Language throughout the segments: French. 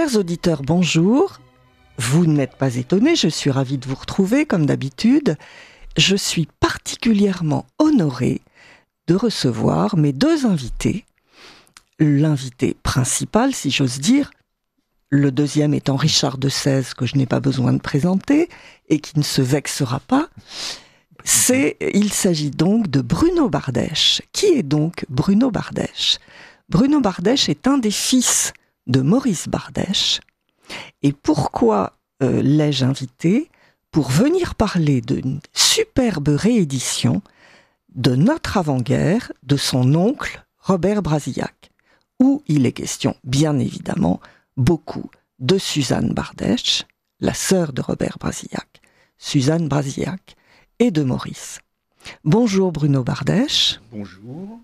Chers auditeurs, bonjour. Vous n'êtes pas étonnés, je suis ravie de vous retrouver comme d'habitude. Je suis particulièrement honorée de recevoir mes deux invités. L'invité principal, si j'ose dire, le deuxième étant Richard de Sèze, que je n'ai pas besoin de présenter et qui ne se vexera pas. Il s'agit donc de Bruno Bardèche. Qui est donc Bruno Bardèche ? Bruno Bardèche est un des fils de Maurice Bardèche. Et pourquoi l'ai-je invité ? Pour venir parler d'une superbe réédition de Notre avant-guerre de son oncle Robert Brasillac, où il est question, bien évidemment, beaucoup de Suzanne Bardèche, la sœur de Robert Brasillac, Suzanne Brasillac, et de Maurice. Bonjour Bruno Bardèche. Bonjour.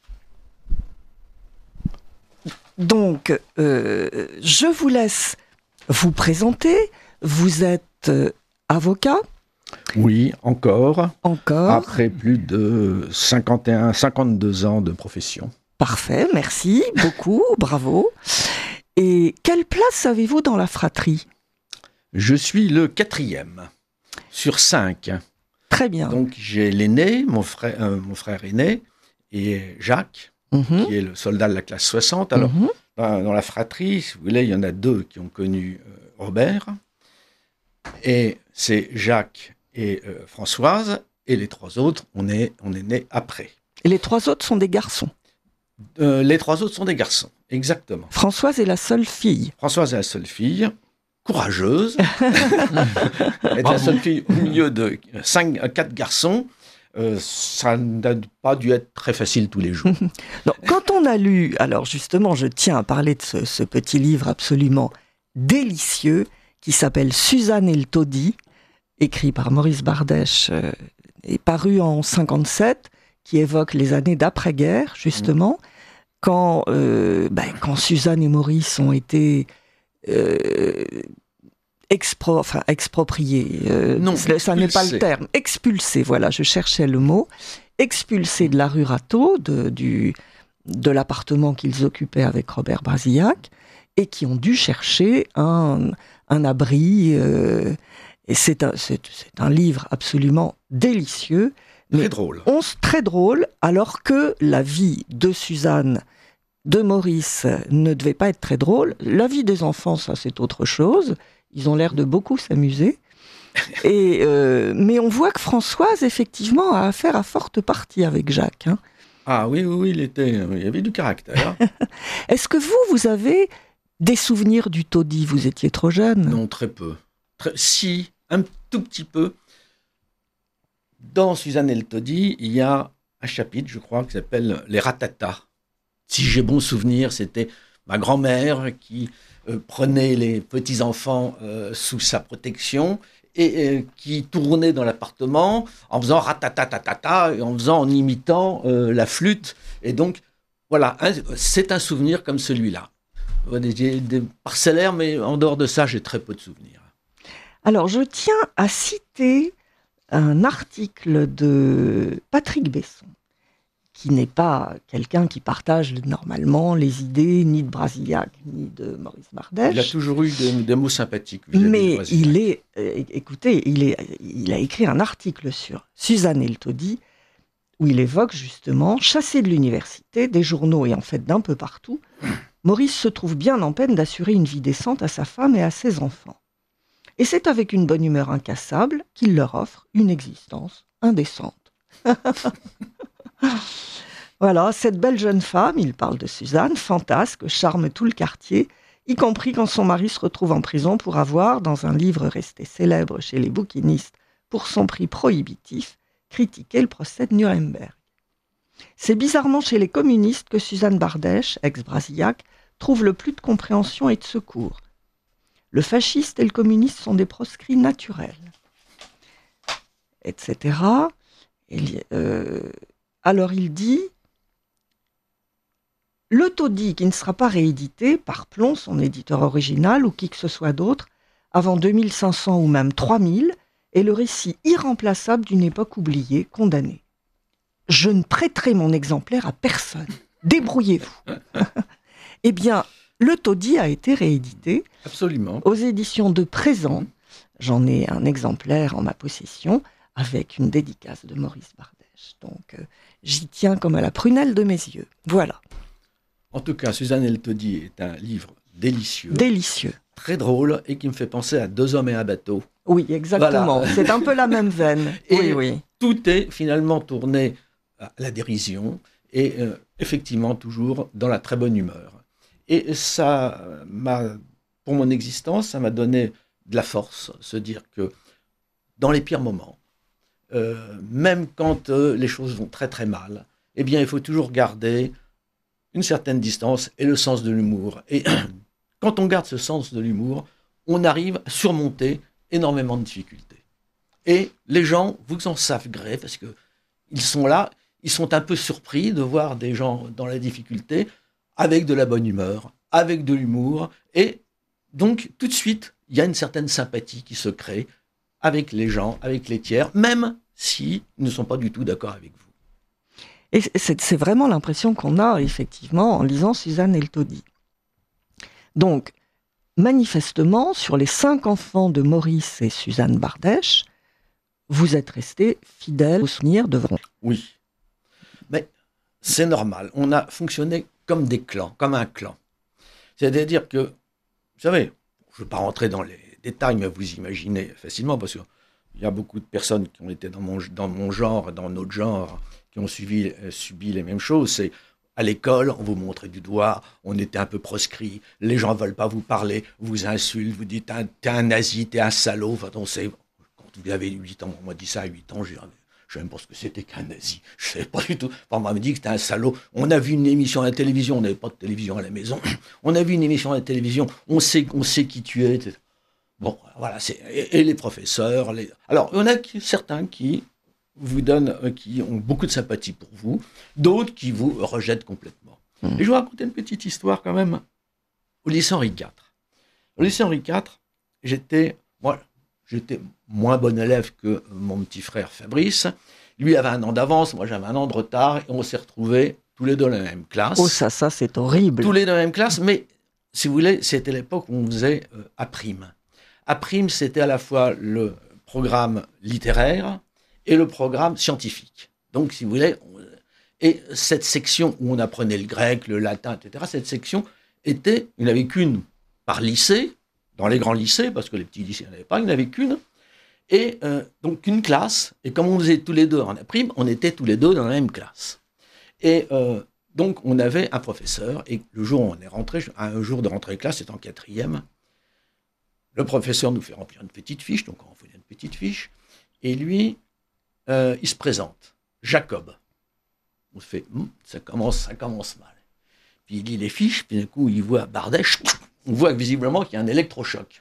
Donc, je vous laisse vous présenter. Vous êtes avocat ? Oui, encore. Encore. Après plus de 52 ans de profession. Parfait, merci beaucoup, bravo. Et quelle place avez-vous dans la fratrie ? Je suis le 4e sur 5. Très bien. Donc j'ai l'aîné, mon frère aîné, et Jacques, qui est le soldat de la classe 60. Alors, dans la fratrie, si vous voulez, il y en a 2 qui ont connu Robert. Et c'est Jacques et Françoise. Et les 3 autres, on est nés après. Et les 3 autres sont des garçons ? Les 3 autres sont des garçons, exactement. Françoise est la seule fille. Françoise est la seule fille, courageuse. Elle est la seule fille au milieu de 4 garçons. Ça n'a pas dû être très facile tous les jours. Donc, quand on a lu, alors justement, je tiens à parler de ce petit livre absolument délicieux qui s'appelle Suzanne et le taudis, écrit par Maurice Bardèche et paru en 1957, qui évoque les années d'après-guerre, justement, quand Suzanne et Maurice ont été expropriés. Non, ça n'est pas le terme. Expulsés, voilà, je cherchais le mot. Expulsés de la rue Rateau, de l'appartement qu'ils occupaient avec Robert Brasillac, et qui ont dû chercher un abri. Et c'est un livre absolument délicieux. Très drôle. Très drôle, alors que la vie de Suzanne, de Maurice, ne devait pas être très drôle. La vie des enfants, ça c'est autre chose. Ils ont l'air de beaucoup s'amuser. Mais on voit que Françoise, effectivement, a affaire à forte partie avec Jacques. Hein. Ah oui, il y avait du caractère. Est-ce que vous avez des souvenirs du taudis ? Vous étiez trop jeune ? Non, très peu. Si, un tout petit peu. Dans Suzanne et le taudis, il y a un chapitre, je crois, qui s'appelle « Les ratatas ». Si j'ai bon souvenir, c'était ma grand-mère qui prenait les petits-enfants sous sa protection et qui tournait dans l'appartement en faisant ratatatatata et en imitant la flûte. Et donc, voilà, c'est un souvenir comme celui-là. Des parcellaires, mais en dehors de ça, j'ai très peu de souvenirs. Alors, je tiens à citer un article de Patrick Besson, qui n'est pas quelqu'un qui partage normalement les idées ni de Brasillac ni de Maurice Bardèche. Il a toujours eu des mots sympathiques. Mais il a écrit un article sur Suzanne et le taudis, où il évoque justement, chassé de l'université, des journaux et en fait d'un peu partout, Maurice se trouve bien en peine d'assurer une vie décente à sa femme et à ses enfants. Et c'est avec une bonne humeur incassable qu'il leur offre une existence indécente. Voilà, cette belle jeune femme, il parle de Suzanne, fantasque, charme tout le quartier, y compris quand son mari se retrouve en prison pour avoir, dans un livre resté célèbre chez les bouquinistes pour son prix prohibitif, critiqué le procès de Nuremberg. C'est bizarrement chez les communistes que Suzanne Bardèche, ex-Brasillac, trouve le plus de compréhension et de secours. Le fasciste et le communiste sont des proscrits naturels, etc. Alors il dit « Le taudis qui ne sera pas réédité par Plon, son éditeur original, ou qui que ce soit d'autre, avant 2500 ou même 3000, est le récit irremplaçable d'une époque oubliée, condamnée. Je ne prêterai mon exemplaire à personne. Débrouillez-vous. » Eh bien, le taudis a été réédité. Absolument. Aux éditions de Présent. J'en ai un exemplaire en ma possession avec une dédicace de Maurice Bardèche. Donc, j'y tiens comme à la prunelle de mes yeux. Voilà. En tout cas, Suzanne et le taudis est un livre délicieux. Délicieux. Très drôle et qui me fait penser à Deux hommes et un bateau. Oui, exactement. Voilà. C'est un peu la même veine. Et oui. Tout est finalement tourné à la dérision et effectivement toujours dans la très bonne humeur. Et ça pour mon existence, ça m'a donné de la force, se dire que dans les pires moments, même quand les choses vont très très mal, eh bien il faut toujours garder une certaine distance et le sens de l'humour. Et quand on garde ce sens de l'humour, on arrive à surmonter énormément de difficultés. Et les gens vous en savent gré parce qu'ils sont là, ils sont un peu surpris de voir des gens dans la difficulté avec de la bonne humeur, avec de l'humour. Et donc, tout de suite, il y a une certaine sympathie qui se crée avec les gens, avec les tiers, même s'ils ne sont pas du tout d'accord avec vous. Et c'est vraiment l'impression qu'on a, effectivement, en lisant Suzanne et le taudis. Donc, manifestement, sur les 5 enfants de Maurice et Suzanne Bardèche, vous êtes restés fidèles au souvenir de vos... Oui, mais c'est normal. On a fonctionné comme des clans, comme un clan. C'est-à-dire que, vous savez, je ne veux pas rentrer dans les détails, mais vous imaginez facilement, parce qu'il y a beaucoup de personnes qui ont été dans mon genre, dans notre genre, qui ont subi les mêmes choses. C'est à l'école, on vous montrait du doigt, on était un peu proscrits, les gens ne veulent pas vous parler, vous insultent, vous dites t'es un nazi, t'es un salaud. Enfin, on sait, quand vous avez 8 ans, on m'a dit ça à 8 ans, je ne savais même pas ce que c'était qu'un nazi. Je ne savais pas du tout. Enfin, on m'a dit que c'était un salaud. On a vu une émission à la télévision, on n'avait pas de télévision à la maison. On a vu une émission à la télévision, on sait qui tu es. Bon, voilà. Et les professeurs. Alors, il y en a certains qui vous donnent, qui ont beaucoup de sympathie pour vous, d'autres qui vous rejettent complètement. Et je vais vous raconter une petite histoire quand même. Au lycée Henri IV. Au lycée Henri IV, j'étais moins bon élève que mon petit frère Fabrice. Lui avait 1 an d'avance, moi j'avais 1 an de retard, et on s'est retrouvés tous les deux dans la même classe. Oh, ça c'est horrible. Tous les deux dans la même classe, mais si vous voulez, c'était l'époque où on faisait A'. A', c'était à la fois le programme littéraire et le programme scientifique. Donc, si vous voulez, et cette section où on apprenait le grec, le latin, etc., cette section était, il n'y en avait qu'une par lycée, dans les grands lycées, parce que les petits lycées, il n'y en avait pas, il n'y en avait qu'une, et donc une classe, et comme on faisait tous les deux en A', on était tous les deux dans la même classe. Et donc, on avait un professeur, et le jour où on est rentré, un jour de rentrée de classe, c'était en 4e, le professeur nous fait remplir une petite fiche, donc on remplit une petite fiche, et lui, il se présente, Jacob. On se fait, ça commence mal. Puis il lit les fiches, puis d'un coup, il voit Bardèche, on voit visiblement qu'il y a un électrochoc.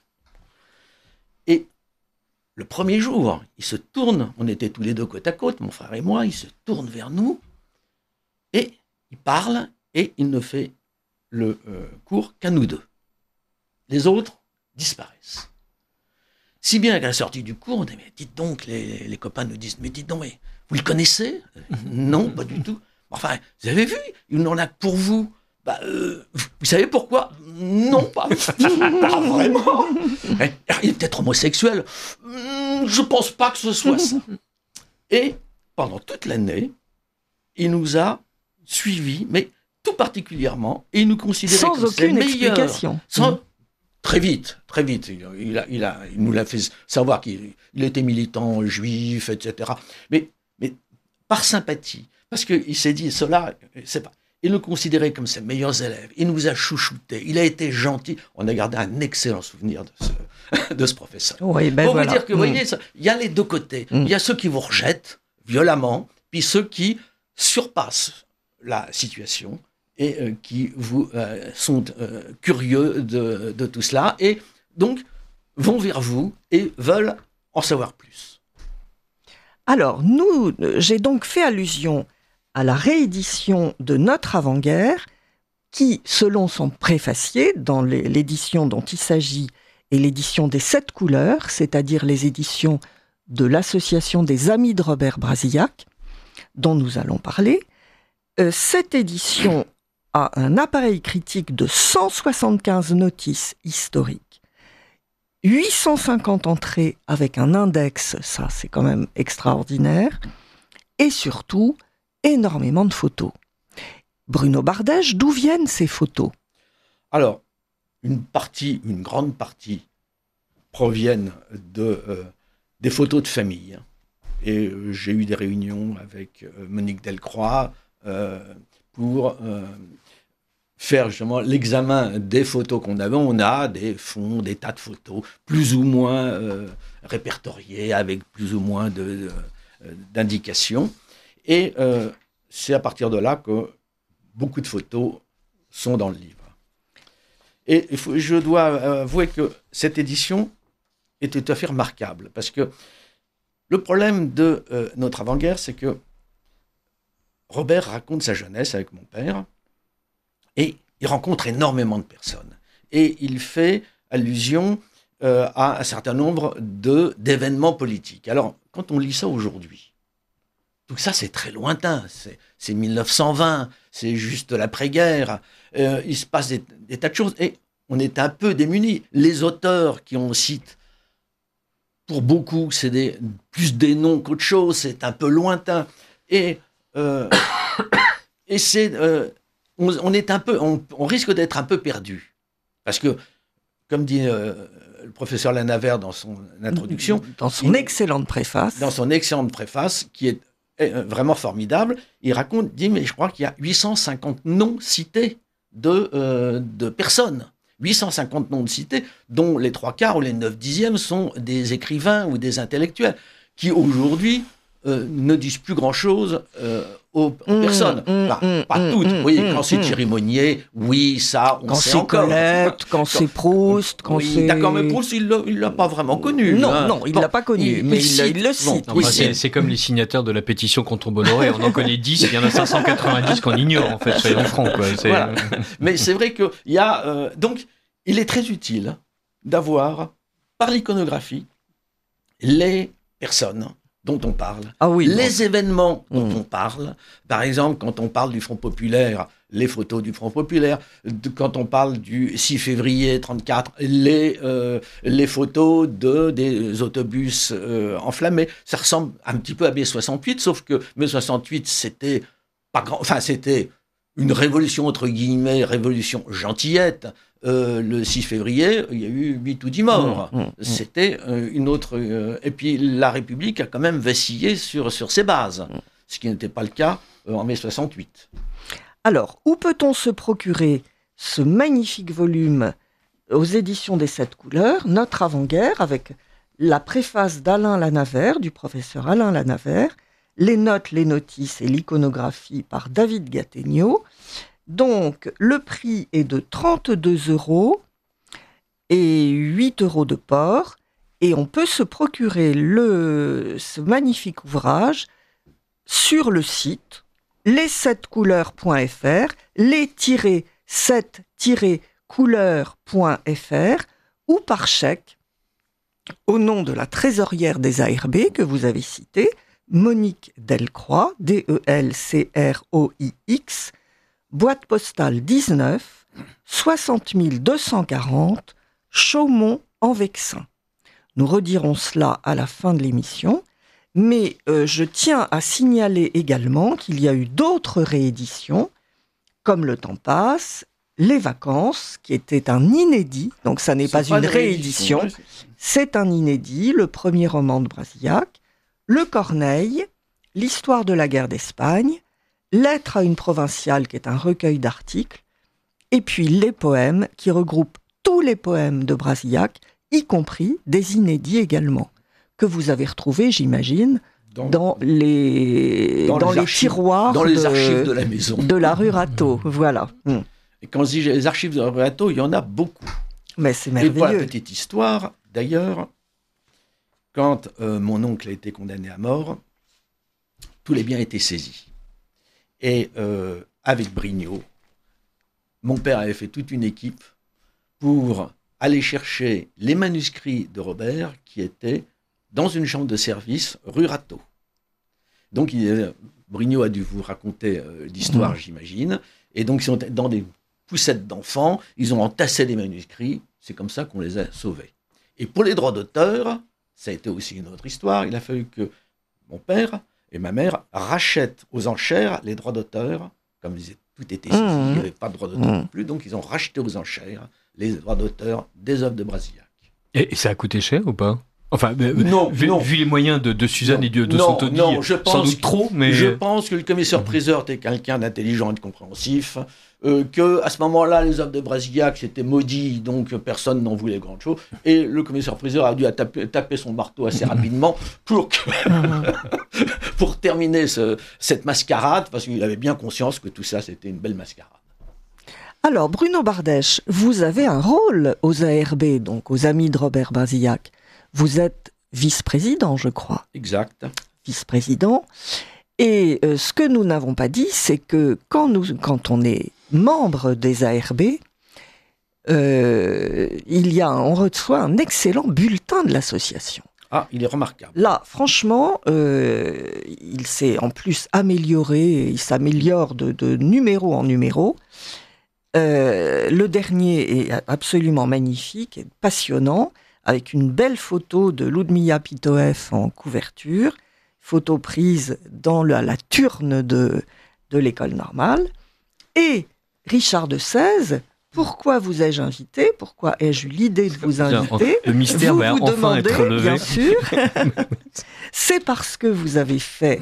Et le premier jour, il se tourne, on était tous les deux côte à côte, mon frère et moi, il se tourne vers nous, et il parle, et il ne fait le cours qu'à nous deux. Les autres disparaissent. Si bien qu'à la sortie du cours, on dit, mais dites donc, les copains nous disent, mais dites donc, mais vous le connaissez? Non, pas du tout. Enfin, vous avez vu, il n'en a que pour vous. Vous savez pourquoi? Non, pas vraiment. Il est peut-être homosexuel. Je pense pas que ce soit ça. Et pendant toute l'année, il nous a suivis, mais tout particulièrement, et il nous considérait sans comme ses aucune meilleurs. explication. Très vite. Il nous l'a fait savoir qu'il était militant juif, etc. Mais par sympathie, parce qu'il s'est dit, cela, c'est pas. Il nous considérait comme ses meilleurs élèves. Il nous a chouchoutés. Il a été gentil. On a gardé un excellent souvenir de ce professeur. Oui, Pour vous dire que, vous voyez, il y a les deux côtés. Il y a ceux qui vous rejettent violemment, puis ceux qui surpassent la situation et qui vous sont curieux de tout cela et donc vont vers vous et veulent en savoir plus. Alors, j'ai donc fait allusion à la réédition de Notre avant-guerre qui, selon son préfacier, dans l'édition dont il s'agit et l'édition des 7 couleurs, c'est-à-dire les éditions de l'Association des Amis de Robert Brasillac, dont nous allons parler, cette édition a un appareil critique de 175 notices historiques, 850 entrées avec un index, ça c'est quand même extraordinaire, et surtout énormément de photos. Bruno Bardèche, d'où viennent ces photos ? Alors, une grande partie proviennent des photos de famille. Et j'ai eu des réunions avec Monique Delcroix pour faire justement l'examen des photos qu'on avait. On a des fonds, des tas de photos, plus ou moins répertoriées, avec plus ou moins d'indications. Et c'est à partir de là que beaucoup de photos sont dans le livre. Et je dois avouer que cette édition est tout à fait remarquable, parce que le problème de notre avant-guerre, c'est que Robert raconte sa jeunesse avec mon père, et il rencontre énormément de personnes. Et il fait allusion à un certain nombre d'événements politiques. Alors, quand on lit ça aujourd'hui, tout ça, c'est très lointain. C'est 1920, c'est juste l'après-guerre. Il se passe des tas de choses. Et on est un peu démunis. Les auteurs qui on cite, pour beaucoup, c'est plus des noms qu'autre chose. C'est un peu lointain. Et c'est... on risque d'être un peu perdu. Parce que, comme dit le professeur Lanavert dans son introduction... Dans son excellente préface. Dans son excellente préface, qui est vraiment formidable, il dit, mais je crois qu'il y a 850 noms cités de personnes. 850 noms de cités, dont les 3/4 ou les 9/10 sont des écrivains ou des intellectuels, qui aujourd'hui ne disent plus grand-chose aux personnes. Pas toutes. Oui, quand c'est Thierry Monnier, oui, ça, on sait encore. Quand c'est Colette, quand c'est Proust, quand oui, c'est... d'accord, mais Proust, il l'a pas vraiment connu. Non, il l'a pas connu, mais il le cite. Non, c'est comme les signataires de la pétition contre Bolloré. On en connaît 10, il y en a 590 qu'on ignore, en fait, soyons francs. Voilà. Mais c'est vrai qu'il y a... donc, il est très utile d'avoir, par l'iconographie, les personnes dont on parle, les événements dont on parle. Par exemple, quand on parle du Front populaire, les photos du Front populaire. Quand on parle du 6 février 1934, les photos des autobus enflammés. Ça ressemble un petit peu à mai 68, sauf que mai 68, c'était pas grand... Enfin, c'était une révolution, entre guillemets, révolution gentillette. Le 6 février, il y a eu 8 ou 10 morts. C'était une autre... et puis la République a quand même vacillé sur ses bases, ce qui n'était pas le cas en mai 68. Alors, où peut-on se procurer ce magnifique volume aux éditions des 7 couleurs, Notre avant-guerre, avec la préface d'Alain Lanavert, du professeur Alain Lanavert, les notes, les notices et l'iconographie par David Gattegno. Donc, le prix est de 32 € et 8 € de port. Et on peut se procurer ce magnifique ouvrage sur le site les7couleurs.fr, les-7-couleurs.fr ou par chèque au nom de la trésorière des ARB que vous avez citée, Monique Delcroix, Delcroix, boîte postale 19, 60 240, Chaumont en Vexin. Nous redirons cela à la fin de l'émission, mais je tiens à signaler également qu'il y a eu d'autres rééditions, comme Le Temps passe, Les vacances, qui était un inédit, donc ça n'est pas une réédition, c'est un inédit, le premier roman de Brasillac, Le Corneille, L'histoire de la guerre d'Espagne, Lettre à une provinciale, qui est un recueil d'articles, et puis les poèmes, qui regroupent tous les poèmes de Brasillac, y compris des inédits également, que vous avez retrouvés, j'imagine, dans les tiroirs, dans les archives de la maison. De la rue Rateau, voilà. Et quand je dis les archives de la rue Rateau, il y en a beaucoup. Mais c'est merveilleux. Et pour la petite histoire, d'ailleurs, quand mon oncle a été condamné à mort, tous les biens étaient saisis. Et avec Brignot, mon père avait fait toute une équipe pour aller chercher les manuscrits de Robert qui étaient dans une chambre de service rue Rateau. Donc Brignot a dû vous raconter l'histoire, j'imagine. Et donc, ils sont dans des poussettes d'enfants, ils ont entassé des manuscrits, c'est comme ça qu'on les a sauvés. Et pour les droits d'auteur, ça a été aussi une autre histoire, il a fallu que mon père et ma mère rachètent aux enchères les droits d'auteur, comme tout était saisi, il n'y avait pas de droits d'auteur non plus, donc ils ont racheté aux enchères les droits d'auteur des œuvres de Brasillac. Et ça a coûté cher ou pas ? Enfin, non, vu les moyens de Suzanne non, et de son taudis, sans doute trop, mais... Je pense que le commissaire-priseur était quelqu'un d'intelligent et de compréhensif, qu'à ce moment-là, les œuvres de Brasillac, c'était maudit, donc personne n'en voulait grand-chose, et le commissaire-priseur a dû taper son marteau assez rapidement pour terminer cette mascarade, parce qu'il avait bien conscience que tout ça, c'était une belle mascarade. Alors, Bruno Bardèche, vous avez un rôle aux ARB, donc aux Amis de Robert Brasillac. Vous êtes vice-président, je crois. Exact. Vice-président. Et ce que nous n'avons pas dit, c'est que quand on est membre des ARB, on reçoit un excellent bulletin de l'association. Ah, il est remarquable. Là, franchement, il s'est en plus amélioré, il s'améliore de numéro en numéro. Le dernier est absolument magnifique et passionnant, avec une belle photo de Ludmilla Pitoef en couverture, photo prise dans la turne de l'école normale. Et Richard de Sèze, pourquoi vous ai-je invité ? Pourquoi ai-je eu l'idée de vous inviter ? Le mystère va enfin demandez, être levé. Bien sûr, c'est parce que vous avez fait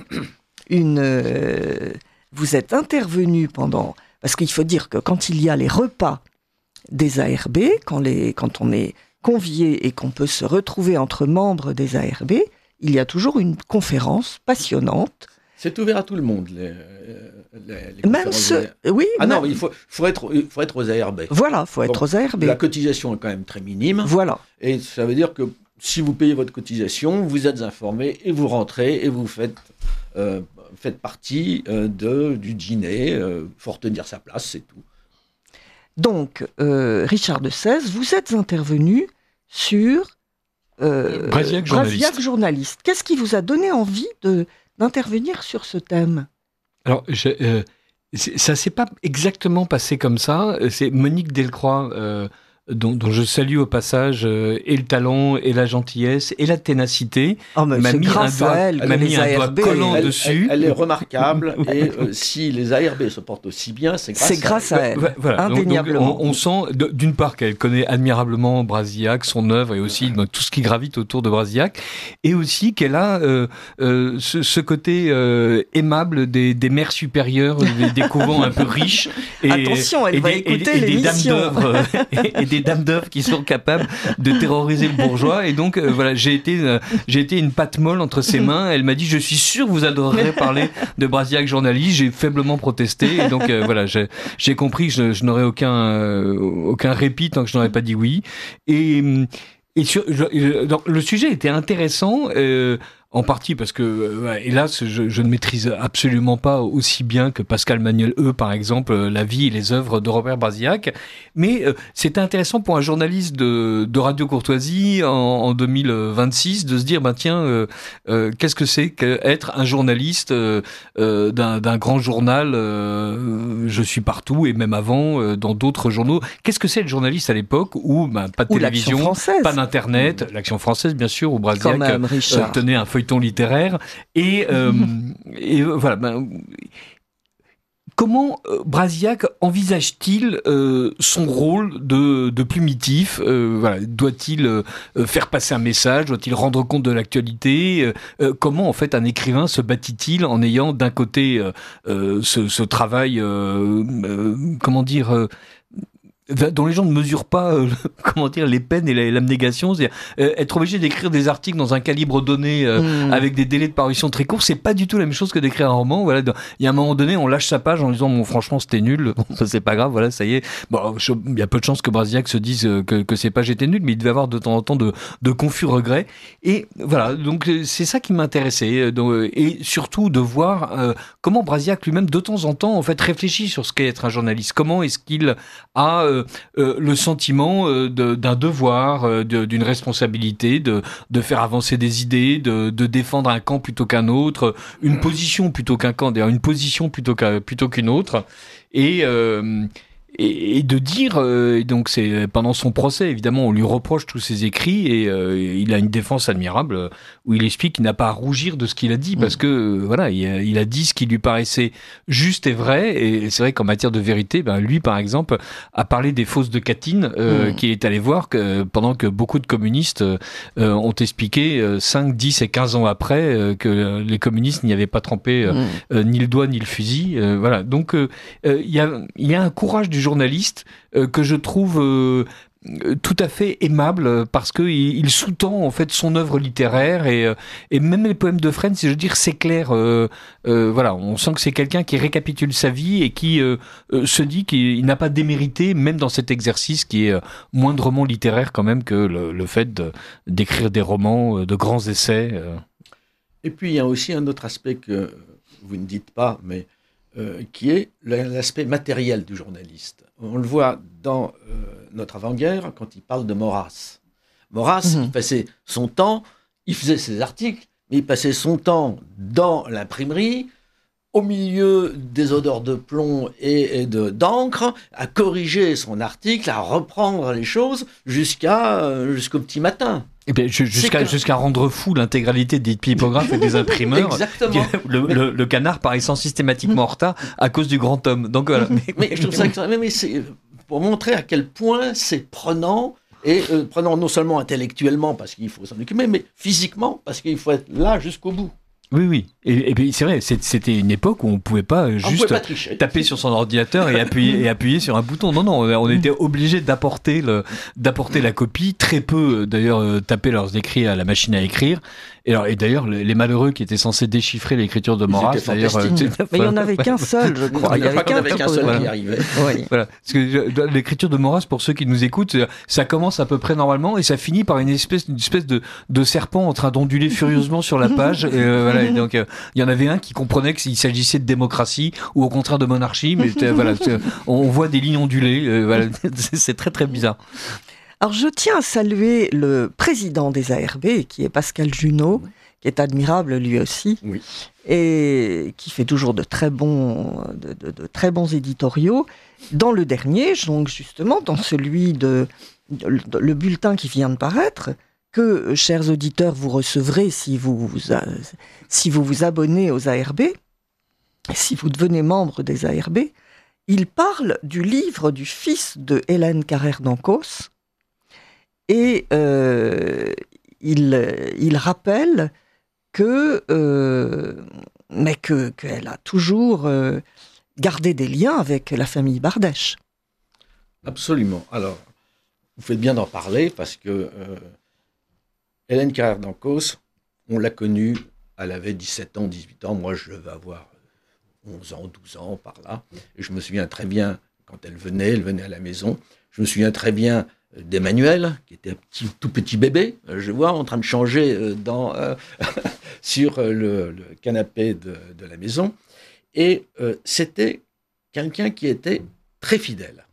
vous êtes intervenu pendant... Parce qu'il faut dire que quand il y a les repas des ARB, quand on est convié et qu'on peut se retrouver entre membres des ARB, il y a toujours une conférence passionnante. C'est ouvert à tout le monde, les même conférences. Oui. Non, mais il faut être aux ARB. Voilà, il faut être aux ARB. La cotisation est quand même très minime. Voilà. Et ça veut dire que si vous payez votre cotisation, vous êtes informé et vous rentrez et vous faites partie du dîner. Il faut retenir sa place, c'est tout. Donc, Richard de Sèze, vous êtes intervenu sur Brasillac journaliste. Qu'est-ce qui vous a donné envie d'intervenir sur ce thème ? Alors, ça s'est pas exactement passé comme ça. C'est Monique Delcroix, dont je salue au passage et le talent et la gentillesse et la ténacité, m'a mis un doigt collant dessus. Elle est remarquable et si les ARB se portent aussi bien, c'est grâce à elle. Voilà. Indéniablement. Donc, on sent d'une part qu'elle connaît admirablement Brasillac, son œuvre et aussi tout ce qui gravite autour de Brasillac, et aussi qu'elle a ce côté aimable des mères supérieures, des couvents un peu riches. Attention, elle va écouter l'émission. Des dames d'œuvre qui sont capables de terroriser le bourgeois. Et donc, voilà, j'ai été une patte molle entre ses mains. Elle m'a dit, je suis sûr que vous adorerez parler de Brasillac journaliste. J'ai faiblement protesté. Et donc, voilà, j'ai compris que je n'aurais aucun répit tant que je n'aurais pas dit oui. Et donc, le sujet était intéressant, en partie parce que, hélas, je ne maîtrise absolument pas aussi bien que Pascal Manuel par exemple, la vie et les œuvres de Robert Brasillac. Mais c'était intéressant pour un journaliste de Radio Courtoisie en 2026 de se dire, tiens, qu'est-ce que c'est qu'être un journaliste d'un grand journal je suis partout, et même avant, dans d'autres journaux. Qu'est-ce que c'est le journaliste à l'époque où pas de télévision, pas d'internet, l'Action française bien sûr, où Brasillac tenait un feuilleton littéraire, et voilà. Comment Brasillac envisage-t-il son rôle de plumitif ? Voilà, doit-il faire passer un message ? Doit-il rendre compte de l'actualité ? Comment en fait un écrivain se bâtit-il en ayant d'un côté ce travail, comment dire, dont les gens ne mesurent pas les peines et l'abnégation, c'est-à-dire être obligé d'écrire des articles dans un calibre donné avec des délais de parution très courts, c'est pas du tout la même chose que d'écrire un roman. Voilà, il y a un moment donné, on lâche sa page en disant franchement c'était nul, ça c'est pas grave, voilà, ça y est. Bon, il y a peu de chances que Brasillac se dise que ses pages étaient nulles, mais il devait avoir de temps en temps de confus regrets. Et voilà, donc c'est ça qui m'intéressait, et surtout de voir comment Brasillac lui-même de temps en temps en fait réfléchit sur ce qu'est être un journaliste. Comment est-ce qu'il a le sentiment d'un devoir, d'une responsabilité, de faire avancer des idées, de défendre un camp plutôt qu'un autre, une position plutôt qu'un camp, d'ailleurs une position plutôt qu'une autre. Et de dire, donc c'est pendant son procès, évidemment, on lui reproche tous ses écrits et il a une défense admirable où il explique qu'il n'a pas à rougir de ce qu'il a dit parce que voilà, il a dit ce qui lui paraissait juste et vrai. Et c'est vrai qu'en matière de vérité, lui, par exemple, a parlé des fosses de Katyn qu'il est allé voir pendant que beaucoup de communistes ont expliqué 5, 10 et 15 ans après que les communistes n'y avaient pas trempé ni le doigt ni le fusil. Voilà. Donc il y a un courage du journaliste que je trouve tout à fait aimable parce que il sous-tend en fait son œuvre littéraire et même les poèmes de Fresne, je veux dire, c'est clair. Voilà, on sent que c'est quelqu'un qui récapitule sa vie et qui se dit qu'il n'a pas démérité, même dans cet exercice qui est moindrement littéraire quand même que le fait d'écrire des romans, de grands essais. Et puis il y a aussi un autre aspect que vous ne dites pas, mais qui est l'aspect matériel du journaliste. On le voit dans notre avant-guerre quand il parle de Maurras. Maurras, il passait son temps, il faisait ses articles, mais il passait son temps dans l'imprimerie, au milieu des odeurs de plomb et d'encre, à corriger son article, à reprendre les choses jusqu'au petit matin. Et bien, jusqu'à rendre fou l'intégralité des typographes et des imprimeurs. Exactement. Le Canard paraissant systématiquement en retard à cause du grand homme. Donc, voilà. Mais je trouve ça mais c'est pour montrer à quel point c'est prenant, et prenant non seulement intellectuellement parce qu'il faut s'en occuper, mais physiquement parce qu'il faut être là jusqu'au bout. Oui. Et puis c'est vrai, c'était une époque où on pouvait pas juste taper sur son ordinateur et appuyer sur un bouton. Non, on était obligé d'apporter la copie. Très peu, d'ailleurs, taper leurs écrits à la machine à écrire. Et d'ailleurs, les malheureux qui étaient censés déchiffrer l'écriture de Maurras, d'ailleurs, mais il n'y en avait qu'un seul, je crois. Il n'y avait qu'un seul qui arrivait. Oui. Voilà. Parce que l'écriture de Maurras, pour ceux qui nous écoutent, ça commence à peu près normalement et ça finit par une espèce de serpent en train d'onduler furieusement sur la page. Voilà. Et donc, il y en avait un qui comprenait qu'il s'agissait de démocratie ou au contraire de monarchie, mais voilà, on voit des lignes ondulées. Voilà. C'est très très bizarre. Alors, je tiens à saluer le président des ARB, qui est Pascal Junot, qui est admirable lui aussi, et qui fait toujours de très bons éditoriaux. Dans le dernier, donc justement, dans celui le bulletin qui vient de paraître, que, chers auditeurs, vous recevrez si vous vous abonnez aux ARB, si vous devenez membre des ARB, il parle du livre du fils de Hélène Carrère d'Ancos, et il rappelle qu'elle a toujours gardé des liens avec la famille Bardèche. Absolument. Alors, vous faites bien d'en parler parce que Hélène Carrère d'Ancos, on l'a connue, elle avait 17 ans, 18 ans, moi je devais avoir 11 ans, 12 ans par là, et je me souviens très bien, quand elle venait à la maison, je me souviens très bien d'Emmanuel, qui était un tout petit bébé, je vois, en train de changer sur le canapé de la maison. Et c'était quelqu'un qui était très fidèle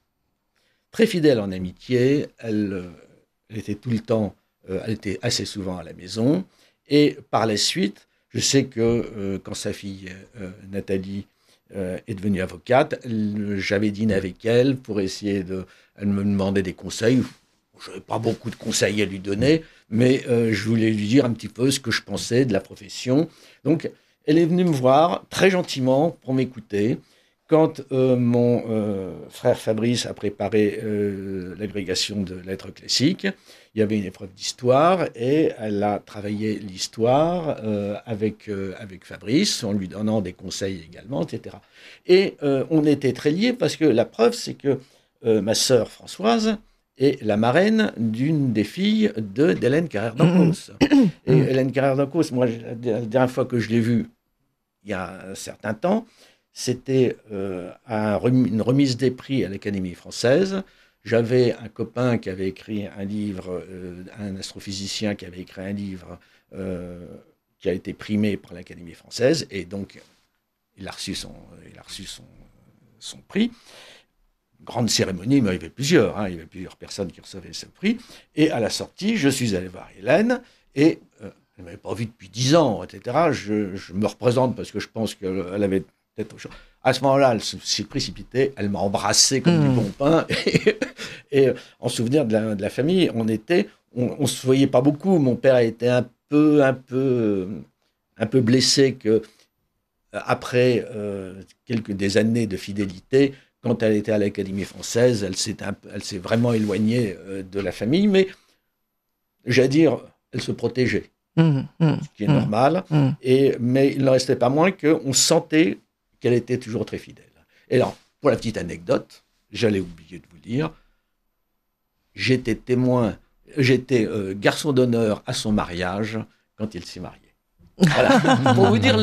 en amitié. Elle était tout le temps, elle était assez souvent à la maison. Et par la suite, je sais que quand sa fille Nathalie est devenue avocate, j'avais dîné avec elle pour essayer elle me demandait des conseils. Je n'avais pas beaucoup de conseils à lui donner, mais je voulais lui dire un petit peu ce que je pensais de la profession. Donc, elle est venue me voir très gentiment pour m'écouter. Quand mon frère Fabrice a préparé l'agrégation de lettres classiques, il y avait une épreuve d'histoire et elle a travaillé l'histoire avec Fabrice, en lui donnant des conseils également, etc. Et on était très liés parce que la preuve, c'est que ma sœur Françoise est la marraine d'une des filles d'Hélène Carrère d'Ancos. Et Hélène Carrère d'Ancos, moi, la dernière fois que je l'ai vue, il y a un certain temps, c'était une remise des prix à l'Académie française. J'avais un copain qui avait écrit un livre, un astrophysicien qui avait écrit un livre qui a été primé par l'Académie française, et donc il a reçu son prix. Grande cérémonie, mais il y avait plusieurs, il y avait plusieurs personnes qui recevaient ce prix. Et à la sortie, je suis allé voir Hélène, et elle ne m'avait pas vu depuis 10 ans, etc. Je me représente parce que je pense qu'elle avait peut-être autre chose. À ce moment-là, elle s'est précipitée, elle m'a embrassé comme du bon pain. Et en souvenir de la famille, on se voyait pas beaucoup. Mon père était un peu blessé que après des années de fidélité, quand elle était à l'Académie française, elle s'est vraiment éloignée de la famille, mais j'allais dire, elle se protégeait, ce qui est normal. Mais il n'en restait pas moins qu'on sentait qu'elle était toujours très fidèle. Et alors, pour la petite anecdote, j'allais oublier de vous dire, j'étais garçon d'honneur à son mariage quand il s'est marié. Voilà. Pour vous dire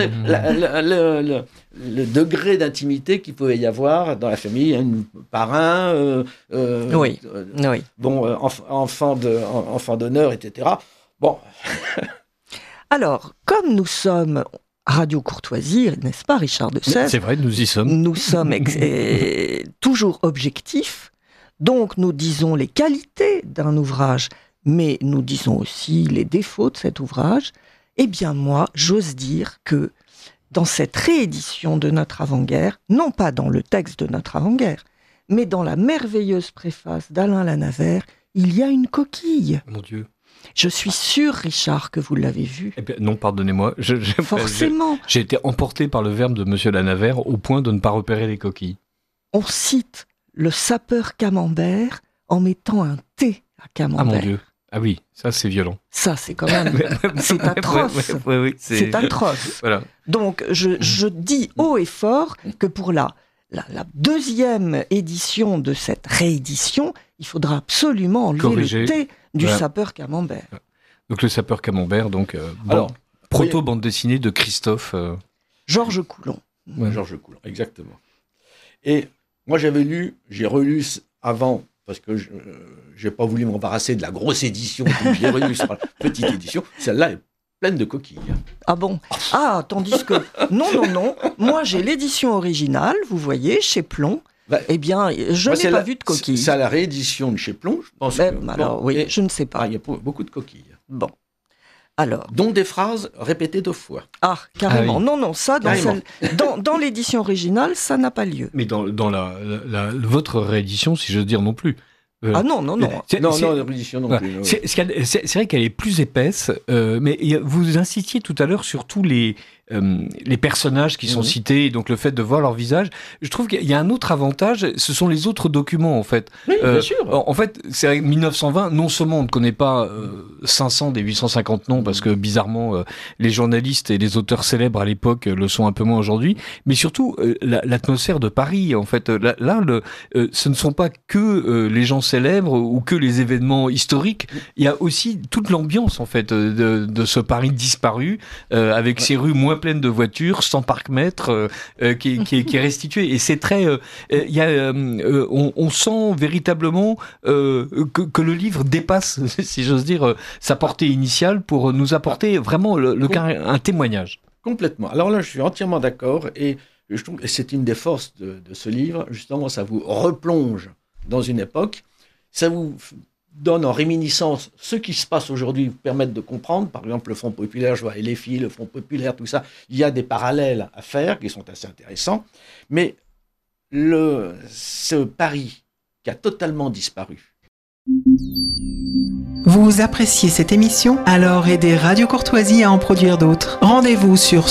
le degré d'intimité qu'il pouvait y avoir dans la famille, un parrain, oui. Bon, enfant d'honneur, etc. Bon. Alors, comme nous sommes Radio Courtoisie, n'est-ce pas, Richard de Sèvres ? C'est vrai, nous y sommes. Nous sommes toujours objectifs, donc nous disons les qualités d'un ouvrage, mais nous disons aussi les défauts de cet ouvrage. Eh bien moi, j'ose dire que dans cette réédition de notre avant-guerre, non pas dans le texte de notre avant-guerre, mais dans la merveilleuse préface d'Alain Lanavert, il y a une coquille. Mon Dieu. Je suis sûr, Richard, que vous l'avez vu. Eh bien, non, pardonnez-moi. Forcément. J'ai été emporté par le verbe de Monsieur Lanavert au point de ne pas repérer les coquilles. On cite le sapeur Camembert en mettant un T à Camembert. Ah mon Dieu. Ah oui, ça c'est violent. Ça c'est quand même... c'est atroce. Oui, c'est atroce. Voilà. Donc je dis haut et fort que pour la deuxième édition de cette réédition, il faudra absolument enlever le T du sapeur Camembert. Donc le sapeur Camembert, proto-bande dessinée de Christophe... Georges Coulon. Ouais. Georges Coulon, exactement. Et moi j'ai relu avant... parce que je n'ai pas voulu m'embarrasser de la grosse édition, donc j'ai relu sur la petite édition. Celle-là est pleine de coquilles. Ah bon ? Ah, tandis que... Non. Moi, j'ai l'édition originale, vous voyez, chez Plon. Eh bien, je n'ai pas vu de coquilles. C'est à la réédition de chez Plon, je pense. Je ne sais pas. Il y a beaucoup de coquilles. Bon. Alors. Dont des phrases répétées 2 fois. Ah, carrément. Ah oui. Non, ça, dans l'édition originale, ça n'a pas lieu. Mais dans votre réédition, si je veux dire, non plus. Ah non. Non, la réédition non plus. C'est vrai qu'elle est plus épaisse, mais vous insistiez tout à l'heure sur tous les personnages qui sont cités, donc le fait de voir leur visage. Je trouve qu'il y a un autre avantage, ce sont les autres documents en fait. Oui, bien sûr. En fait, c'est vrai que 1920, non seulement on ne connaît pas 500 des 850 noms, parce que bizarrement, les journalistes et les auteurs célèbres à l'époque le sont un peu moins aujourd'hui, mais surtout l'atmosphère de Paris. En fait, ce ne sont pas que les gens célèbres ou que les événements historiques. Il y a aussi toute l'ambiance en fait de ce Paris disparu, avec ses rues moins pleine de voitures, sans parc-mètre, qui est restitué. Et c'est très... on sent véritablement que le livre dépasse, si j'ose dire, sa portée initiale pour nous apporter vraiment un témoignage. Complètement. Alors là, je suis entièrement d'accord. Et je trouve que c'est une des forces de ce livre. Justement, ça vous replonge dans une époque. Ça vous donne en réminiscence ce qui se passe aujourd'hui, permettre de comprendre. Par exemple, le Front populaire, je vois LFI, le Front populaire, tout ça. Il y a des parallèles à faire qui sont assez intéressants. Mais ce Paris qui a totalement disparu. Vous appréciez cette émission ? Alors aidez Radio Courtoisie à en produire d'autres. Rendez-vous sur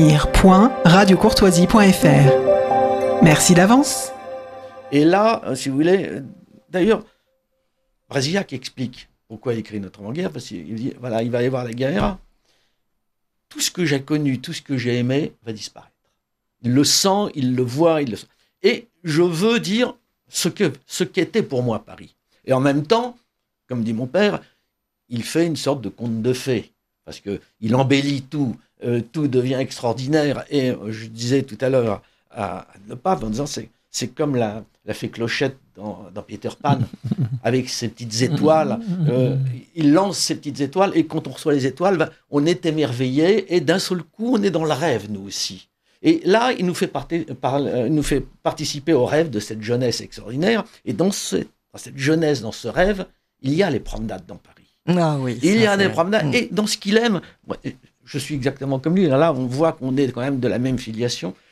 soutenir.radiocourtoisie.fr. Merci d'avance. Et là, si vous voulez, d'ailleurs, Brasillac explique pourquoi il écrit Notre avant-guerre, parce qu'il dit, voilà, il va y avoir la guerre, tout ce que j'ai connu, tout ce que j'ai aimé va disparaître. Il le sent, il le voit, il le sent. Et je veux dire ce qu'était pour moi Paris. Et en même temps, comme dit mon père, il fait une sorte de conte de fées, parce qu'il embellit tout, tout devient extraordinaire. Et je disais tout à l'heure à le pape en disant, c'est comme la fée Clochette dans Peter Pan, avec ses petites étoiles. Il lance ses petites étoiles, et quand on reçoit les étoiles, on est émerveillé, et d'un seul coup, on est dans le rêve, nous aussi. Et là, il nous fait participer au rêve de cette jeunesse extraordinaire, et dans cette jeunesse, dans ce rêve, il y a les promenades dans Paris. Ah oui, il y a des promenades, et dans ce qu'il aime, je suis exactement comme lui, là on voit qu'on est quand même de la même filiation,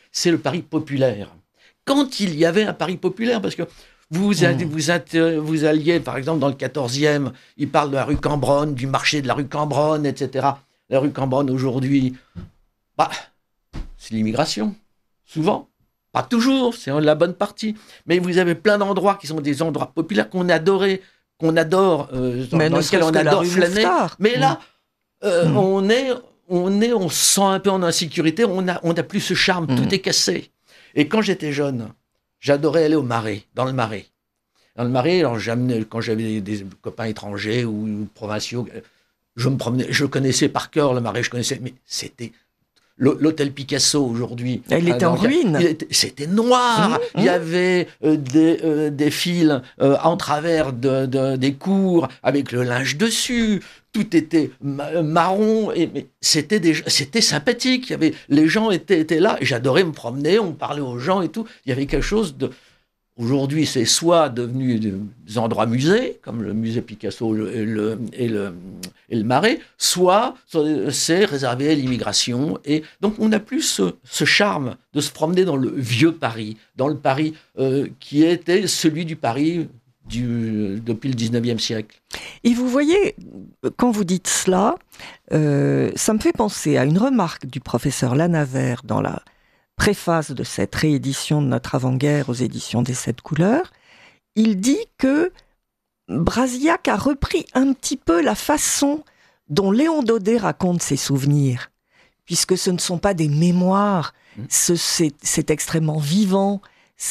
c'est le Paris populaire. Quand il y avait un Paris populaire, parce que vous alliez, par exemple, dans le 14e, il parle de la rue Cambronne, du marché de la rue Cambronne, etc. La rue Cambronne, aujourd'hui, c'est l'immigration, souvent. Pas toujours, c'est la bonne partie. Mais vous avez plein d'endroits qui sont des endroits populaires qu'on adore, dans lesquels on adore flâner. Mais là, on se sent un peu en insécurité, on n'a plus ce charme, tout est cassé. Et quand j'étais jeune, j'adorais aller au Marais, dans le Marais. Dans le Marais, alors quand j'avais des copains étrangers ou provinciaux, je me promenais, je connaissais par cœur le Marais, mais c'était l'hôtel Picasso aujourd'hui. Il était en ruine. C'était noir. Il y avait des fils en travers des cours avec le linge dessus. Tout était marron. Mais c'était sympathique. Les gens étaient là. Et j'adorais me promener. On parlait aux gens et tout. Il y avait quelque chose de... Aujourd'hui, c'est soit devenu des endroits musées, comme le musée Picasso et le Marais, soit c'est réservé à l'immigration. Et donc, on n'a plus ce charme de se promener dans le vieux Paris, dans le Paris qui était celui du Paris depuis le 19e siècle. Et vous voyez, quand vous dites cela, ça me fait penser à une remarque du professeur Lanavert dans la préface de cette réédition de notre avant-guerre aux éditions des 7 couleurs. Il dit que Brasillac a repris un petit peu la façon dont Léon Daudet raconte ses souvenirs, puisque ce ne sont pas des mémoires, c'est extrêmement vivant,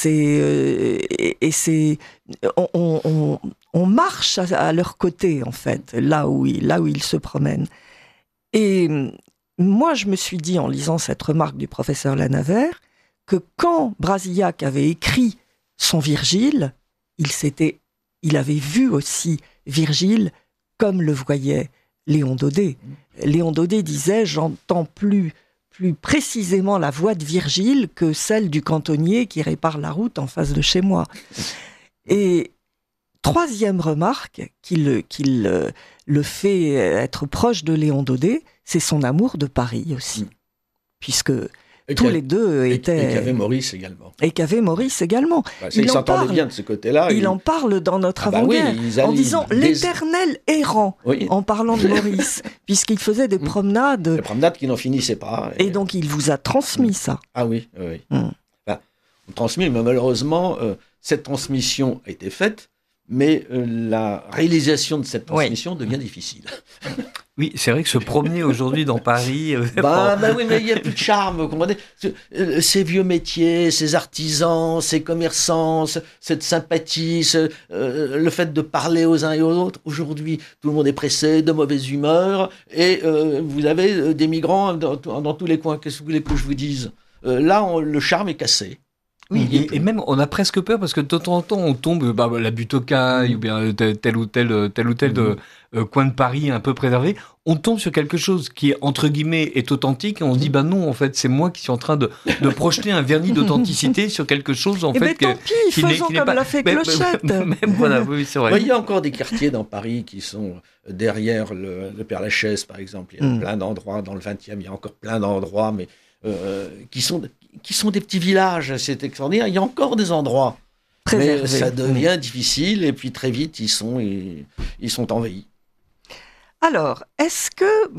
on marche à leur côté, en fait, là où ils se promènent. Et moi, je me suis dit, en lisant cette remarque du professeur Lanavert, que quand Brasillac avait écrit son Virgile, il avait vu aussi Virgile comme le voyait Léon Daudet. Léon Daudet disait « J'entends plus précisément la voix de Virgile que celle du cantonnier qui répare la route en face de chez moi. » Et troisième remarque qui le fait être proche de Léon Daudet, c'est son amour de Paris aussi. Puisque tous les deux étaient... Et qu'avait Maurice également. Il s'entendait bien de ce côté-là. Il en parle dans notre avant-guerre, en disant l'éternel errant, en parlant de Maurice, puisqu'il faisait des promenades... Des promenades qui n'en finissaient pas. Et donc il vous a transmis ça. Ah oui. On transmet, mais malheureusement, cette transmission a été faite, mais la réalisation de cette transmission devient difficile. Oui, c'est vrai que se promener aujourd'hui dans Paris... oui, mais il n'y a plus de charme, vous comprenez ? Ces vieux métiers, ces artisans, ces commerçants, cette sympathie, le fait de parler aux uns et aux autres. Aujourd'hui, tout le monde est pressé, de mauvaise humeur, et vous avez des migrants dans tous les coins. Qu'est-ce que vous voulez que je vous dise ? Là, le charme est cassé. Oui, et même on a presque peur parce que de temps en temps on tombe la butte aux cailles ou bien tel ou tel coin de Paris un peu préservé, on tombe sur quelque chose qui entre guillemets est authentique et on se dit non, en fait c'est moi qui suis en train de projeter un vernis d'authenticité sur quelque chose en fait tant pis, faisons comme l'a fait Clochette. Voilà, oui, c'est vrai. Il y a encore des quartiers dans Paris qui sont derrière le Père-Lachaise par exemple, il y a plein d'endroits dans le 20e, il y a encore plein d'endroits mais qui sont des petits villages, c'est extraordinaire. Il y a encore des endroits, mais ça devient difficile et puis très vite ils sont envahis. Alors, est-ce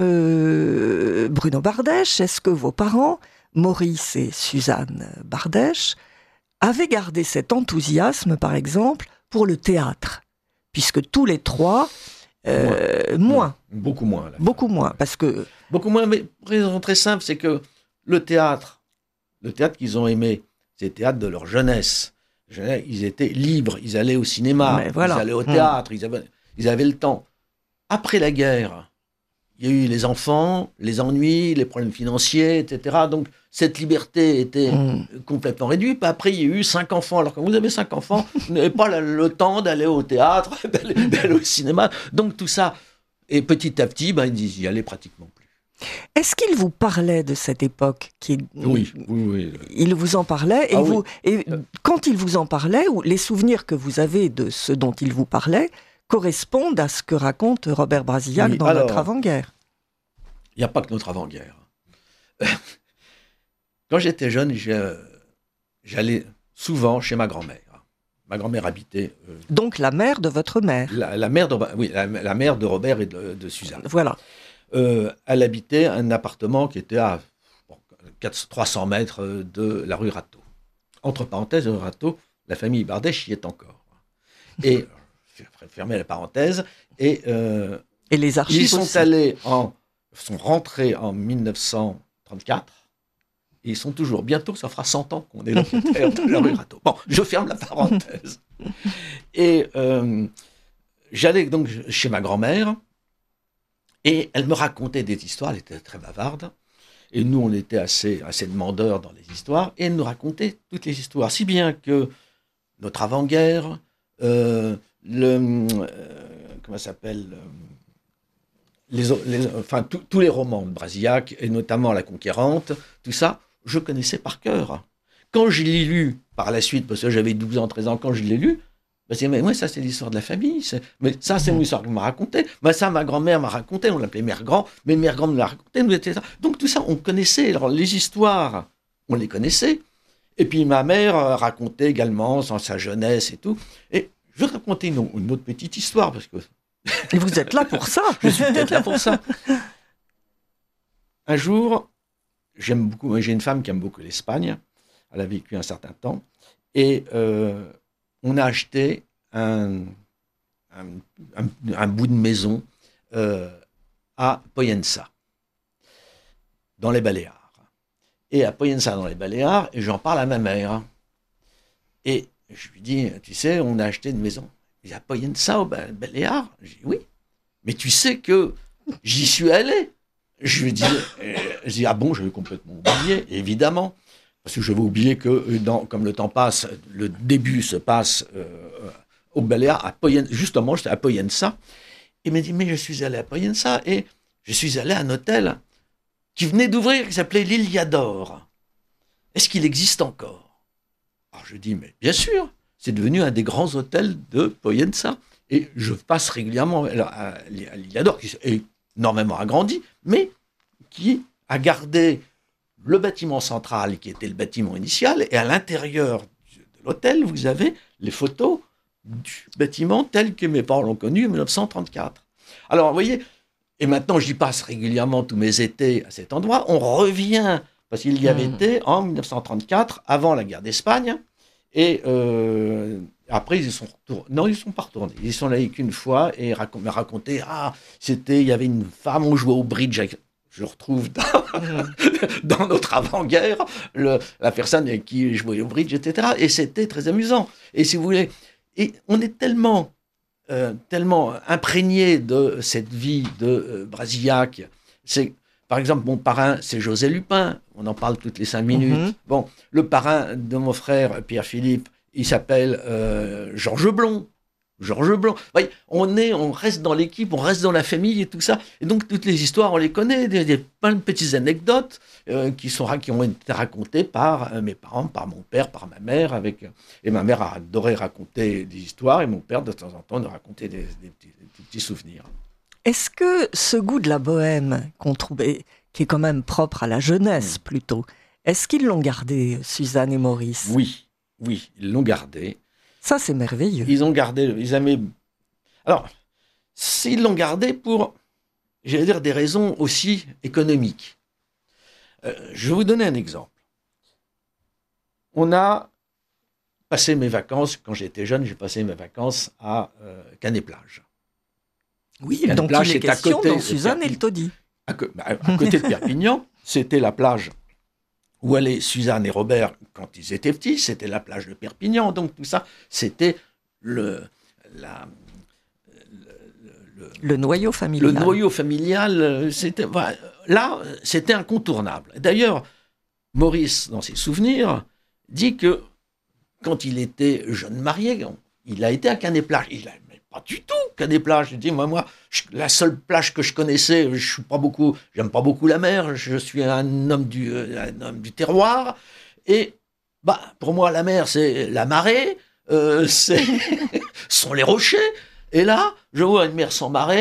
que Bruno Bardèche, est-ce que vos parents, Maurice et Suzanne Bardèche, avaient gardé cet enthousiasme, par exemple, pour le théâtre ? Puisque tous les trois, moins. Beaucoup moins. Beaucoup moins, parce que... Beaucoup moins, mais pour une raison très simple, c'est que le théâtre qu'ils ont aimé, c'est le théâtre de leur jeunesse. Ils étaient libres, ils allaient au cinéma, ils allaient au théâtre, ils avaient le temps. Après la guerre, il y a eu les enfants, les ennuis, les problèmes financiers, etc. Donc cette liberté était complètement réduite. Après, il y a eu 5 enfants. Alors quand vous avez 5 enfants, vous n'avez pas le temps d'aller au théâtre, d'aller au cinéma. Donc tout ça, et petit à petit, ils y allaient pratiquement plus. Est-ce qu'il vous parlait de cette époque Oui. Il vous en parlait quand il vous en parlait, ou les souvenirs que vous avez de ce dont il vous parlait correspondent à ce que raconte Robert Brasillac dans notre avant-guerre. Il n'y a pas que notre avant-guerre. Quand j'étais jeune, j'allais souvent chez ma grand-mère. Ma grand-mère habitait... Donc la mère de votre mère. La mère la mère de Robert et de Suzanne. Voilà. Elle habitait un appartement qui était à 300 mètres de la rue Rateau. Entre parenthèses, la rue Rateau, la famille Bardèche y est encore. Et, fermez la parenthèse, et les archives ils sont aussi. sont rentrés en 1934, et ils sont toujours, bientôt ça fera 100 ans qu'on est locataire de la rue Rateau. Bon, je ferme la parenthèse. Et j'allais donc chez ma grand-mère, et elle me racontait des histoires, elle était très bavarde, et nous on était assez demandeurs dans les histoires, et elle nous racontait toutes les histoires, si bien que notre avant-guerre, comment ça s'appelle, tous les romans de Brasillac, et notamment La Conquérante, tout ça, je connaissais par cœur. Quand je l'ai lu par la suite, parce que j'avais 12 ans, 13 ans, quand je l'ai lu, mais moi, ça, c'est l'histoire de la famille. Mais ça, c'est une histoire qu'on m'a racontée. Ça, ma grand-mère m'a raconté. On l'appelait Mère Grand. Mais Mère Grand me l'a raconté. Etc. Donc, tout ça, on connaissait. Alors, les histoires, on les connaissait. Et puis, ma mère racontait également sa jeunesse et tout. Et je vais raconter une autre petite histoire. Parce que... Et vous êtes là pour ça. Je suis peut-être là pour ça. Un jour, j'ai une femme qui aime beaucoup l'Espagne. Elle a vécu un certain temps. Et... on a acheté un bout de maison à Poyensa, dans les Baléares. Et à Poyensa, dans les Baléares, et j'en parle à ma mère. Et je lui dis, tu sais, on a acheté une maison. Il dit, à Poyensa, aux Baléares? Je dis, oui. Mais tu sais que j'y suis allé. Je lui dis, ah bon, j'avais complètement oublié, évidemment. Parce que je vais oublier que, comme le temps passe, le début se passe au Baléares, justement, j'étais à Poyensa. Il m'a dit, mais je suis allé à Poyensa et je suis allé à un hôtel qui venait d'ouvrir, qui s'appelait l'Iliador. Est-ce qu'il existe encore? Alors je dis, mais bien sûr, c'est devenu un des grands hôtels de Poyensa. Et je passe régulièrement à l'Iliador, qui est énormément agrandi, mais qui a gardé le bâtiment central qui était le bâtiment initial, et à l'intérieur de l'hôtel, vous avez les photos du bâtiment tel que mes parents l'ont connu en 1934. Alors, vous voyez, et maintenant j'y passe régulièrement tous mes étés à cet endroit, on revient, parce qu'il y avait été en 1934, avant la guerre d'Espagne, et après ils sont retournés. Non, ils ne sont pas retournés. Ils sont allés qu'une fois et me racontaient, il y avait une femme, on jouait au bridge avec... Je retrouve dans notre avant-guerre la personne avec qui je jouais au bridge, etc. Et c'était très amusant. Et si vous voulez, et on est tellement imprégné de cette vie de Brasillac. Par exemple, mon parrain, c'est José Lupin. On en parle toutes les 5 minutes. Bon, le parrain de mon frère Pierre-Philippe, il s'appelle Georges Blond. Georges Blond. Voyez, on reste dans l'équipe, on reste dans la famille et tout ça. Et donc, toutes les histoires, on les connaît. Il y a plein de petites anecdotes qui ont été racontées par mes parents, par mon père, par ma mère. Et ma mère adorait raconter des histoires et mon père, de temps en temps, nous racontait des petits souvenirs. Est-ce que ce goût de la bohème qu'on trouvait, qui est quand même propre à la jeunesse plutôt, est-ce qu'ils l'ont gardé, Suzanne et Maurice? Oui, ils l'ont gardé. Ça, c'est merveilleux. Ils ont gardé, ils aimaient... Alors, s'ils l'ont gardé pour, j'allais dire, des raisons aussi économiques. Je vais vous donner un exemple. On a passé mes vacances, quand j'étais jeune, j'ai passé mes vacances à Canet-Plage. Oui, donc il est question dans Suzanne et le taudis. À côté de Perpignan, c'était la plage où allaient Suzanne et Robert quand ils étaient petits, c'était la plage de Perpignan. Donc tout ça, c'était le noyau familial. Le noyau familial, c'était incontournable. D'ailleurs, Maurice, dans ses souvenirs, dit que quand il était jeune marié, il a été à Canet-Plage. Il n'a pas du tout Canet-Plage. Il dit, moi, la seule plage que je connaissais, j'aime pas beaucoup la mer, je suis un homme du terroir. Et pour moi, la mer, c'est la marée, sont les rochers. Et là, je vois une mer sans marée,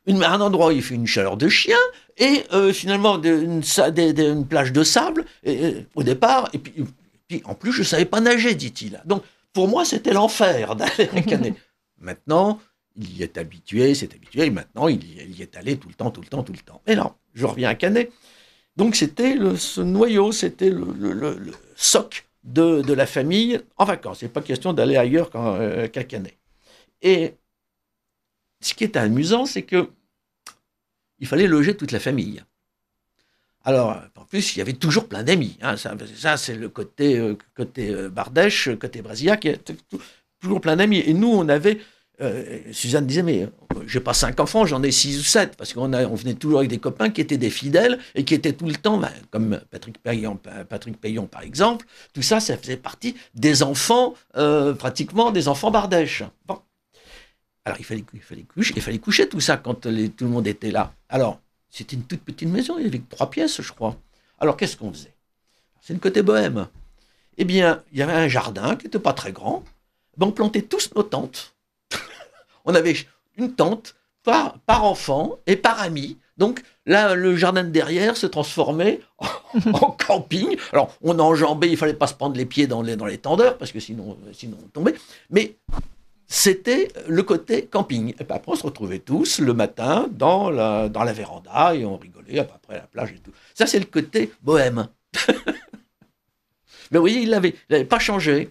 un endroit où il fait une chaleur de chien, et finalement une plage de sable au départ, et puis en plus je ne savais pas nager, dit-il. Donc pour moi c'était l'enfer d'aller à Canet. Maintenant, il y est habitué, et maintenant il y est allé tout le temps. Et là, je reviens à Canet. Donc c'était ce noyau, c'était le socle de la famille en vacances. Il n'est pas question d'aller ailleurs qu'à Canet. Et ce qui est amusant, c'est que il fallait loger toute la famille. Alors, en plus, il y avait toujours plein d'amis. Hein. Ça, c'est le côté Bardèche, côté Brasillac, il y a toujours plein d'amis. Et nous, on avait... Suzanne disait, mais j'ai pas 5 enfants, j'en ai 6 ou 7, parce qu'on venait toujours avec des copains qui étaient des fidèles et qui étaient tout le temps, comme Patrick Payon par exemple, tout ça, ça faisait partie des enfants, pratiquement des enfants Bardèche. Bon. Alors, il fallait coucher tout ça quand tout le monde était là. Alors, c'était une toute petite maison, il y avait 3 pièces, je crois. Alors, qu'est-ce qu'on faisait? C'est le côté bohème. Eh bien, il y avait un jardin qui n'était pas très grand. Ben, on plantait tous nos tentes. On avait une tente par enfant et par ami. Donc là, le jardin de derrière se transformait en camping. Alors, on enjambait, il ne fallait pas se prendre les pieds dans les tendeurs, parce que sinon on tombait. Mais c'était le côté camping. Et puis après, on se retrouvait tous le matin dans la véranda et on rigolait après la plage et tout. Ça, c'est le côté bohème. Mais vous voyez, il n'avait pas changé.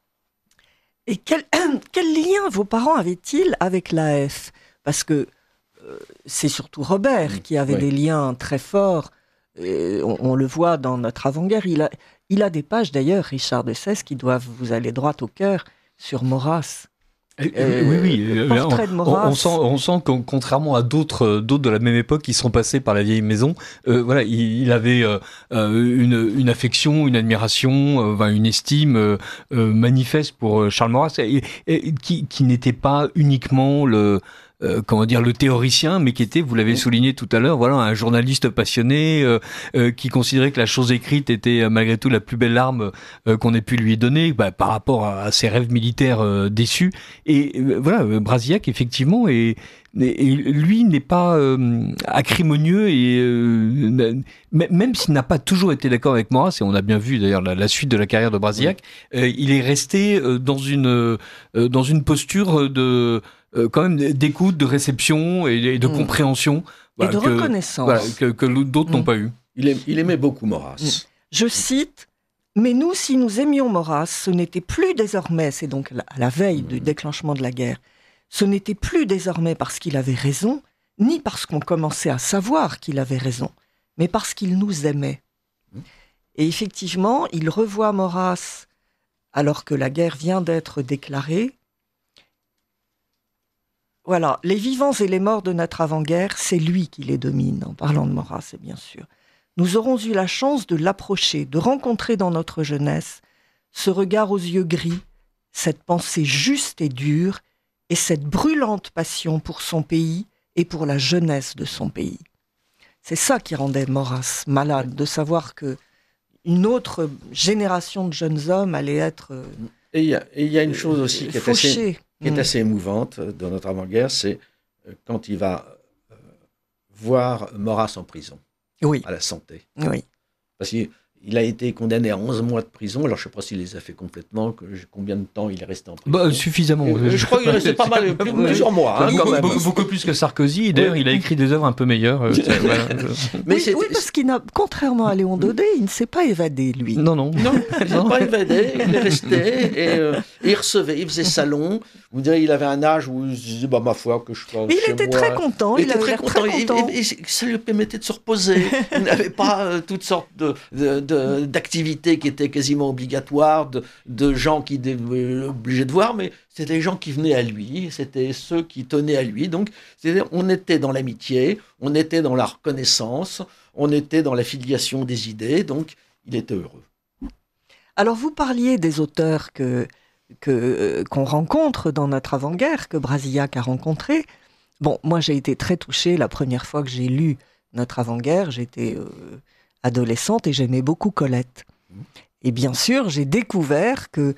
Et quel lien vos parents avaient-ils avec l'AF? Parce que c'est surtout Robert qui avait des liens très forts. On le voit dans notre avant-guerre. Il a des pages, d'ailleurs, Richard de Cesse, qui doivent vous aller droit au cœur sur Maurras. Portrait de Maurras. On sent que contrairement à d'autres de la même époque qui sont passés par la vieille maison, il avait une affection, une admiration, une estime manifeste pour Charles Maurras, et qui n'était pas uniquement le théoricien, mais qui était, vous l'avez souligné tout à l'heure, un journaliste passionné qui considérait que la chose écrite était malgré tout la plus belle arme qu'on ait pu lui donner par rapport à ses rêves militaires déçus. Et Brasillac, effectivement, et lui n'est pas acrimonieux, et même s'il n'a pas toujours été d'accord avec Maurras, et on a bien vu d'ailleurs la suite de la carrière de Brasillac, il est resté dans une posture de quand même d'écoute, de réception et de compréhension. Et de reconnaissance. Que d'autres n'ont pas eu. Il aimait beaucoup Maurras. Je cite, « Mais nous, si nous aimions Maurras, ce n'était plus désormais, c'est donc à la veille du déclenchement de la guerre, ce n'était plus désormais parce qu'il avait raison, ni parce qu'on commençait à savoir qu'il avait raison, mais parce qu'il nous aimait. » Et effectivement, il revoit Maurras alors que la guerre vient d'être déclarée. Voilà, les vivants et les morts de notre avant-guerre, c'est lui qui les domine, en parlant de Maurras, bien sûr. Nous aurons eu la chance de l'approcher, de rencontrer dans notre jeunesse ce regard aux yeux gris, cette pensée juste et dure, et cette brûlante passion pour son pays et pour la jeunesse de son pays. C'est ça qui rendait Maurras malade, de savoir que une autre génération de jeunes hommes allait être Et il y a une chose aussi qui est assez émouvante dans notre avant-guerre, c'est quand il va voir Maurras en prison, à la Santé. Oui. Parce qu'il a été condamné à 11 mois de prison, alors je ne sais pas s'il les a fait complètement, combien de temps il est resté en prison. Suffisamment. Je crois qu'il restait pas mal, plusieurs mois. Quand même. Beaucoup plus que Sarkozy, d'ailleurs il a écrit des œuvres un peu meilleures. Oui, parce qu'il n'a, contrairement à Léon Daudet, il ne s'est pas évadé, lui. Non, il ne s'est pas évadé, il est resté, et il recevait, il faisait salon. Vous direz, il avait un âge où il se disait, ma foi, que je sois chez moi. Il était très content, il était très content. Et ça lui permettait de se reposer. Il n'avait pas toutes sortes d'activités qui étaient quasiment obligatoires, de gens qui étaient obligés de voir, mais c'était les gens qui venaient à lui, c'était ceux qui tenaient à lui. Donc, on était dans l'amitié, on était dans la reconnaissance, on était dans la filiation des idées, donc il était heureux. Alors, vous parliez des auteurs qu'on rencontre dans notre avant-guerre, que Brasillac a rencontré. Bon, moi j'ai été très touchée la première fois que j'ai lu notre avant-guerre, j'étais adolescente et j'aimais beaucoup Colette. Et bien sûr, j'ai découvert que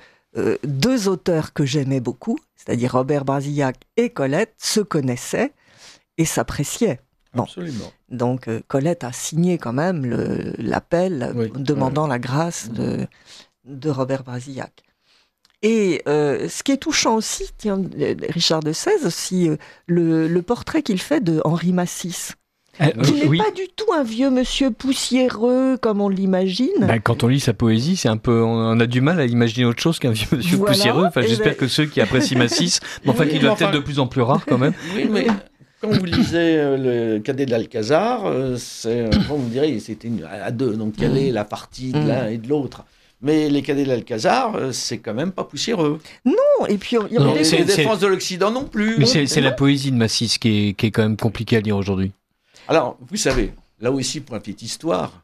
2 auteurs que j'aimais beaucoup, c'est-à-dire Robert Brasillac et Colette, se connaissaient et s'appréciaient. Bon. Absolument. Donc Colette a signé quand même l'appel demandant la grâce de Robert Brasillac. Et ce qui est touchant aussi, tiens, Richard de Sèze, aussi le portrait qu'il fait de Henri Massis. Qui n'est pas du tout un vieux monsieur poussiéreux comme on l'imagine. Quand on lit sa poésie, c'est un peu, on a du mal à imaginer autre chose qu'un vieux monsieur poussiéreux. Enfin, j'espère que ceux qui apprécient Massis, qui doivent être de plus en plus rares quand même. Oui, mais quand vous lisez le Cadet de l'Alcazar, vous me direz, c'était à deux, donc quelle est la partie de l'un et de l'autre? Mais les Cadets de l'Alcazar, c'est quand même pas poussiéreux. Non, et puis il y a les défenses de l'Occident non plus. Mais c'est la poésie de Massis qui est quand même compliquée à lire aujourd'hui. Alors, vous savez, là aussi, pour une petite histoire,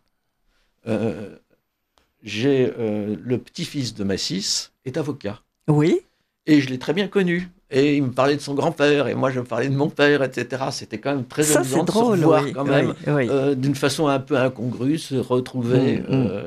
j'ai le petit-fils de Massis est avocat. Oui. Et je l'ai très bien connu. Et il me parlait de son grand-père, et moi je me parlais de mon père, etc. C'était quand même très amusant de se revoir quand même, d'une façon un peu incongrue, se retrouver.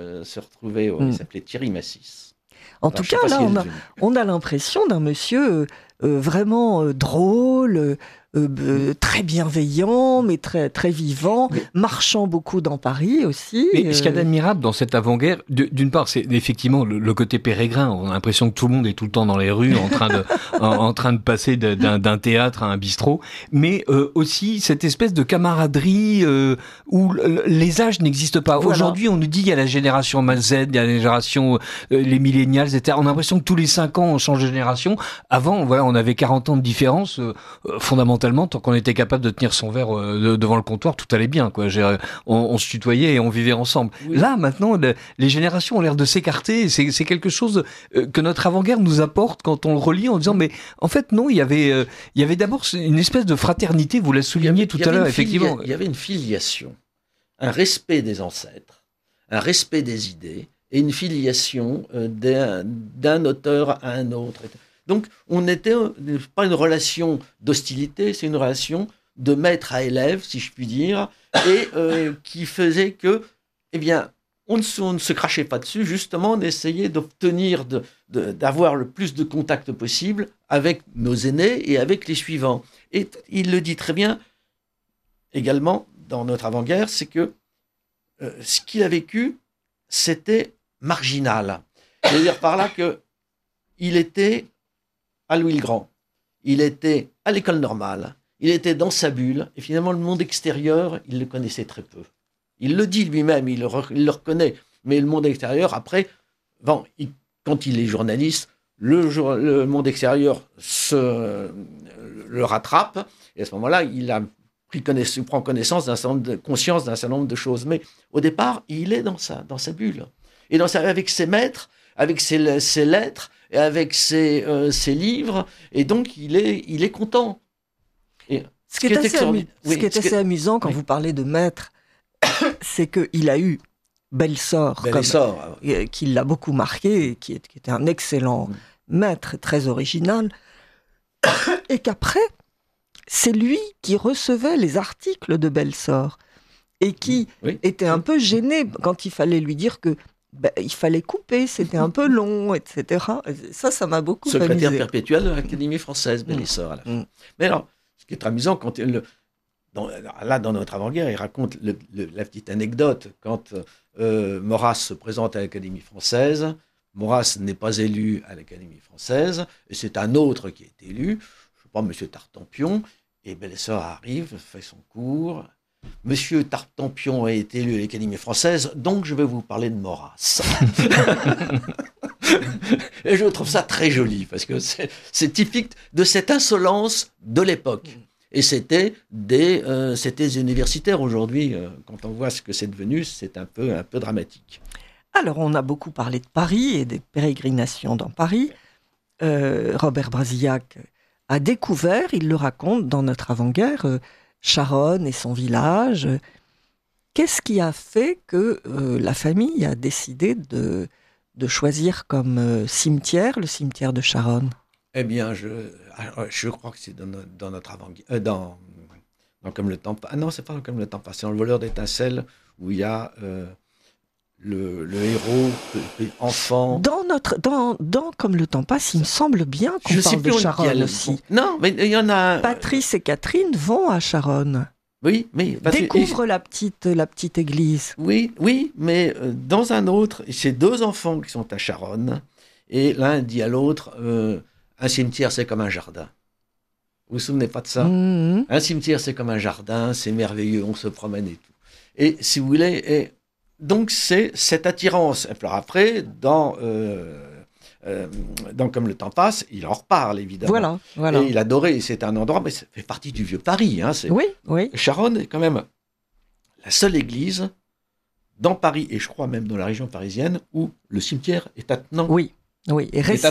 Il s'appelait Thierry Massis. En tout cas, là, on a l'impression d'un monsieur vraiment drôle, très bienveillant, mais très, très vivant, marchant beaucoup dans Paris aussi. Mais ce qu'il y a d'admirable dans cette avant-guerre, d'une part, c'est effectivement le côté pérégrin. On a l'impression que tout le monde est tout le temps dans les rues, en train de passer d'un théâtre à un bistrot, mais aussi cette espèce de camaraderie où les âges n'existent pas. Voilà. Aujourd'hui, on nous dit il y a la génération Z, il y a la génération les millénials, etc. On a l'impression que tous les 5 ans, on change de génération. Avant, on avait 40 ans de différence fondamentalement. Tant qu'on était capable de tenir son verre devant le comptoir, tout allait bien, quoi. On se tutoyait et on vivait ensemble. Oui. Là, maintenant, les générations ont l'air de s'écarter. C'est quelque chose que notre avant-guerre nous apporte quand on le relit en disant, mais en fait, non, il y avait d'abord une espèce de fraternité, vous la soulignez tout à l'heure, effectivement. Il y avait une filiation, un respect des ancêtres, un respect des idées et une filiation d'un auteur à un autre. Donc, on n'était pas une relation d'hostilité, c'est une relation de maître à élève, si je puis dire, et qui faisait que, on ne se crachait pas dessus, justement, on essayait d'obtenir, d'avoir le plus de contacts possible avec nos aînés et avec les suivants. Et il le dit très bien, également, dans notre avant-guerre, c'est que ce qu'il a vécu, c'était marginal. C'est-à-dire par là qu'il était à Louis-le-Grand, il était à l'école normale, il était dans sa bulle, et finalement le monde extérieur, il le connaissait très peu. Il le dit lui-même, il le reconnaît, mais le monde extérieur, après, quand il est journaliste, le monde extérieur le rattrape, et à ce moment-là, il prend conscience d'un certain nombre de choses. Mais au départ, il est dans sa bulle, et avec ses maîtres, avec ses lettres, et avec ses livres, et donc il est content. Et ce qui est assez amusant quand vous parlez de maître, c'est qu'il a eu Bellesor, qui l'a beaucoup marqué, qui était un excellent maître, très original, et qu'après, c'est lui qui recevait les articles de Bellesor, et qui était un peu gêné quand il fallait lui dire que il fallait couper, c'était un peu long, etc. Ça m'a beaucoup amusé. Secrétaire perpétuel de l'Académie française, Bellesor, à la fin. Mais alors, ce qui est très amusant, dans notre avant-guerre, il raconte la petite anecdote. Quand Maurras se présente à l'Académie française, Maurras n'est pas élu à l'Académie française, et c'est un autre qui est élu, je ne sais pas, M. Tartampion, et Bellesor arrive, fait son cours. Monsieur Tartampion a été élu à l'Académie française, donc je vais vous parler de Maurras. Et je trouve ça très joli, parce que c'est typique de cette insolence de l'époque. Et c'était des universitaires. Aujourd'hui, quand on voit ce que c'est devenu, c'est un peu dramatique. Alors, on a beaucoup parlé de Paris et des pérégrinations dans Paris. Robert Brasillac a découvert, il le raconte dans notre avant-guerre, Charonne et son village. Qu'est-ce qui a fait que la famille a décidé de choisir comme cimetière le cimetière de Charonne? Eh bien, je crois que c'est dans notre avant-guerre, dans Comme le temps passe. Ah non, c'est pas Comme le temps passe, c'est dans Le voleur d'étincelles où il y a le héros, enfant. Dans Comme le temps passe, il me semble bien qu'on parle de Charonne aussi. Non, mais il y en a... Patrice et Catherine vont à Charonne. Oui, mais... Découvrent la petite église. Oui, mais dans un autre, c'est 2 enfants qui sont à Charonne, et l'un dit à l'autre, un cimetière c'est comme un jardin. Vous vous souvenez pas de ça? Un cimetière c'est comme un jardin, c'est merveilleux, on se promène et tout. Et si vous voulez... Donc c'est cette attirance. Alors après, dans Comme le temps passe, il en reparle évidemment. Voilà. Et il adorait, c'est un endroit, mais ça fait partie du vieux Paris. Hein, oui. Charonne est quand même la seule église dans Paris, et je crois même dans la région parisienne, où le cimetière est attenant. Oui, et resté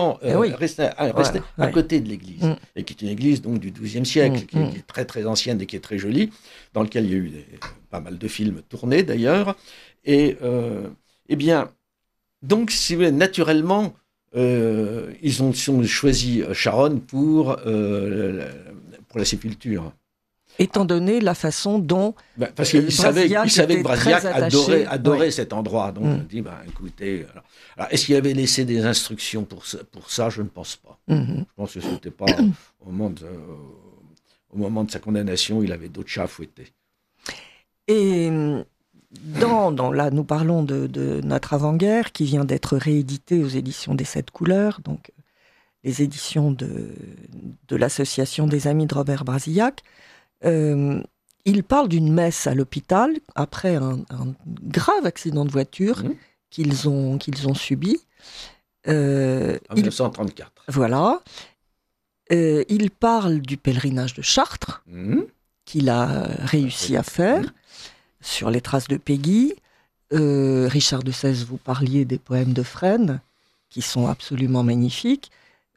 à côté de l'église, et qui est une église donc du XIIe siècle, qui est très très ancienne et qui est très jolie, dans laquelle il y a eu pas mal de films tournés d'ailleurs. Et eh bien, donc si vous voulez, naturellement, ils ont choisi Charonne pour la sépulture. Étant donné la façon dont parce qu'il savait que Brasillac adorait cet endroit. Donc on dit, écoutez, alors, est-ce qu'il avait laissé des instructions pour ça? Je ne pense pas. Je pense que ce n'était pas au moment de sa condamnation, il avait d'autres chats à fouetter. Et là, nous parlons de notre avant-guerre qui vient d'être réédité aux éditions des 7 couleurs, donc les éditions de l'association des amis de Robert Brasillac. Il parle d'une messe à l'hôpital après un grave accident de voiture qu'ils ont subi. En 1934. Voilà. Il parle du pèlerinage de Chartres qu'il a réussi à faire sur les traces de Péguy. Richard de Sèze, vous parliez des poèmes de Fresne qui sont absolument magnifiques.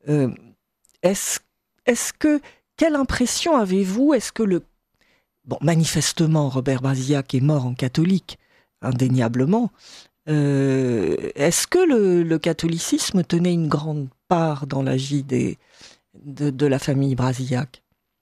Quelle impression avez-vous? Est-ce que manifestement, Robert Brasillac est mort en catholique, indéniablement. Est-ce que le catholicisme tenait une grande part dans la vie de la famille Brasillac?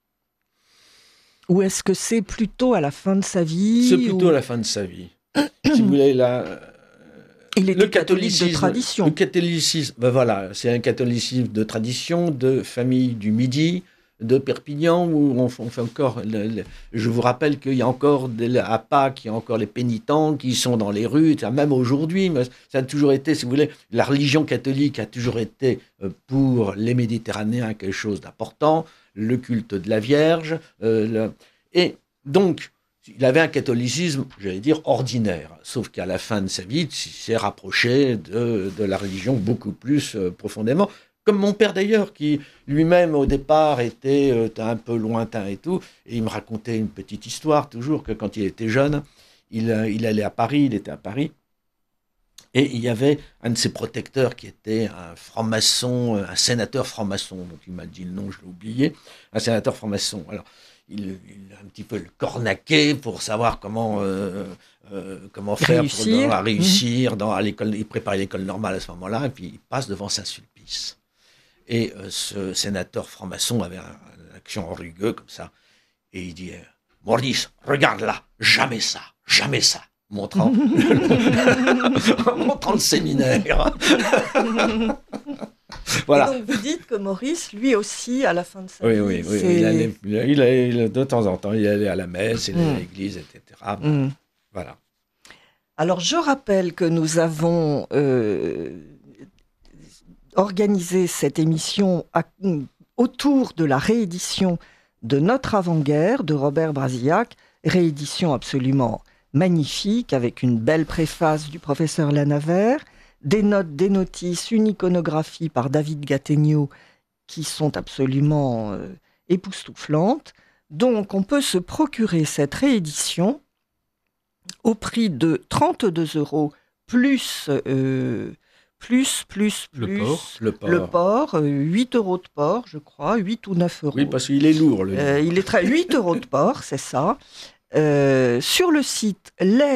Ou est-ce que c'est plutôt à la fin de sa vie? C'est plutôt à la fin de sa vie. Si vous voulez, il était catholique de tradition. Le catholicisme, c'est un catholicisme de tradition, de famille du Midi, de Perpignan, où on fait encore... je vous rappelle qu'il y a encore à Pâques, il y a encore les pénitents qui sont dans les rues, même aujourd'hui, mais ça a toujours été, si vous voulez, la religion catholique a toujours été pour les Méditerranéens quelque chose d'important, le culte de la Vierge, et donc il avait un catholicisme, j'allais dire, ordinaire, sauf qu'à la fin de sa vie, il s'est rapproché de la religion beaucoup plus profondément. Comme mon père d'ailleurs, qui lui-même au départ était un peu lointain et tout, et il me racontait une petite histoire toujours, que quand il était jeune, il allait à Paris, il était à Paris, et il y avait un de ses protecteurs qui était un franc-maçon, un sénateur franc-maçon, donc il m'a dit le nom, je l'ai oublié, un sénateur franc-maçon. Alors, il a un petit peu le cornaqué pour savoir comment faire pour réussir à l'école. Il préparait l'école normale à ce moment-là, et puis il passe devant Saint-Sulpice. Et ce sénateur franc-maçon avait un action rugueux comme ça. Et il dit « Maurice, regarde là, jamais ça, montrant le séminaire. Voilà. Et donc vous dites que Maurice, lui aussi, à la fin de sa vie... Oui. Il allait de temps en temps, il allait à la messe, il allait à l'église, etc. Voilà. Alors je rappelle que nous avons... organiser cette émission autour de la réédition de Notre avant-guerre de Robert Brasillac, réédition absolument magnifique avec une belle préface du professeur Lanavert, des notes, des notices, une iconographie par David Gattegno qui sont absolument époustouflantes. Donc on peut se procurer cette réédition au prix de 32 € plus... le port, 8 € de port, je crois, 8 ou 9 €. Oui, parce qu'il est lourd. Il est 8 € de port, c'est ça. Sur le site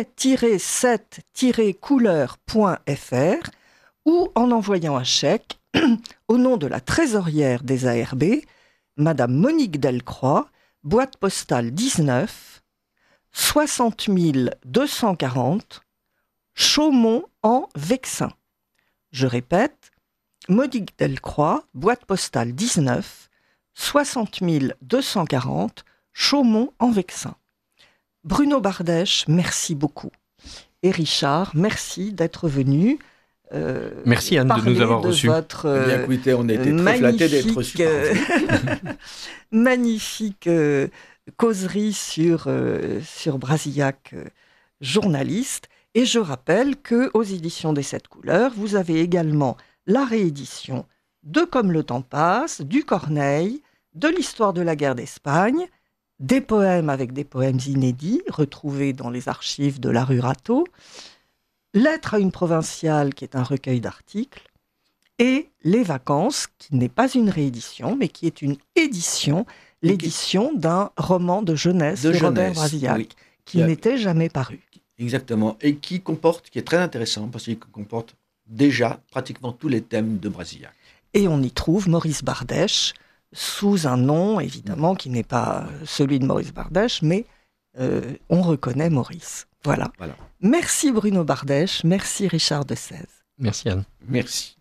les-7-couleurs.fr ou en envoyant un chèque au nom de la trésorière des ARB, Madame Monique Delcroix, boîte postale 19, 60 240, Chaumont en Vexin. Je répète, Monique Delcroix, boîte postale 19, 60 240, Chaumont en Vexin. Bruno Bardèche, merci beaucoup. Et Richard, merci d'être venu. Merci Anne de nous avoir reçus. Votre bien, écoutez, on a été très flattés d'être reçus. Magnifique causerie sur Brasillac, journaliste. Et je rappelle qu'aux éditions des 7 couleurs, vous avez également la réédition de Comme le temps passe, du Corneille, de l'histoire de la guerre d'Espagne, des poèmes avec des poèmes inédits retrouvés dans les archives de la rue Rateau, Lettre à une provinciale qui est un recueil d'articles, et Les vacances, qui n'est pas une réédition, mais qui est une édition, l'édition d'un roman de jeunesse de Robert Brasillac, oui, qui n'était jamais paru. Exactement, et qui est très intéressant, parce qu'il comporte déjà pratiquement tous les thèmes de Brasillac. Et on y trouve Maurice Bardèche, sous un nom, évidemment, qui n'est pas celui de Maurice Bardèche, mais on reconnaît Maurice. Voilà. Merci Bruno Bardèche, merci Richard Desèze. Merci Anne. Merci.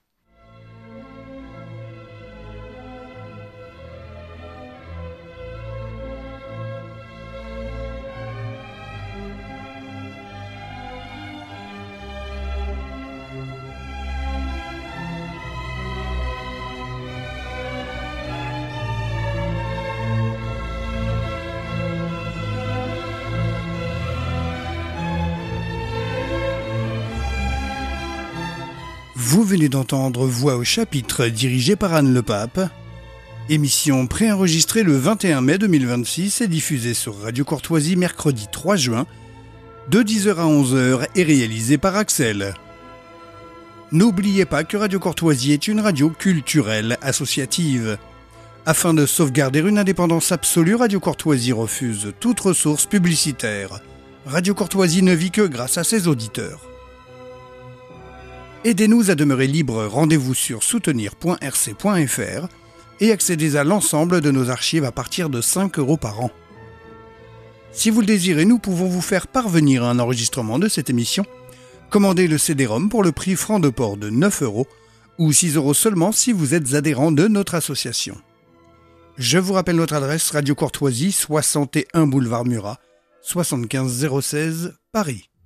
Vous venez d'entendre Voix au chapitre, dirigée par Anne Lepape. Émission préenregistrée le 21 mai 2026 et diffusée sur Radio Courtoisie mercredi 3 juin, de 10h à 11h et réalisée par Axel. N'oubliez pas que Radio Courtoisie est une radio culturelle associative. Afin de sauvegarder une indépendance absolue, Radio Courtoisie refuse toute ressource publicitaire. Radio Courtoisie ne vit que grâce à ses auditeurs. Aidez-nous à demeurer libres, rendez-vous sur soutenir.rc.fr et accédez à l'ensemble de nos archives à partir de 5 € par an. Si vous le désirez, nous pouvons vous faire parvenir un enregistrement de cette émission. Commandez le CD-ROM pour le prix franc de port de 9 € ou 6 € seulement si vous êtes adhérent de notre association. Je vous rappelle notre adresse: Radio Courtoisie, 61 boulevard Murat, 75 016, Paris.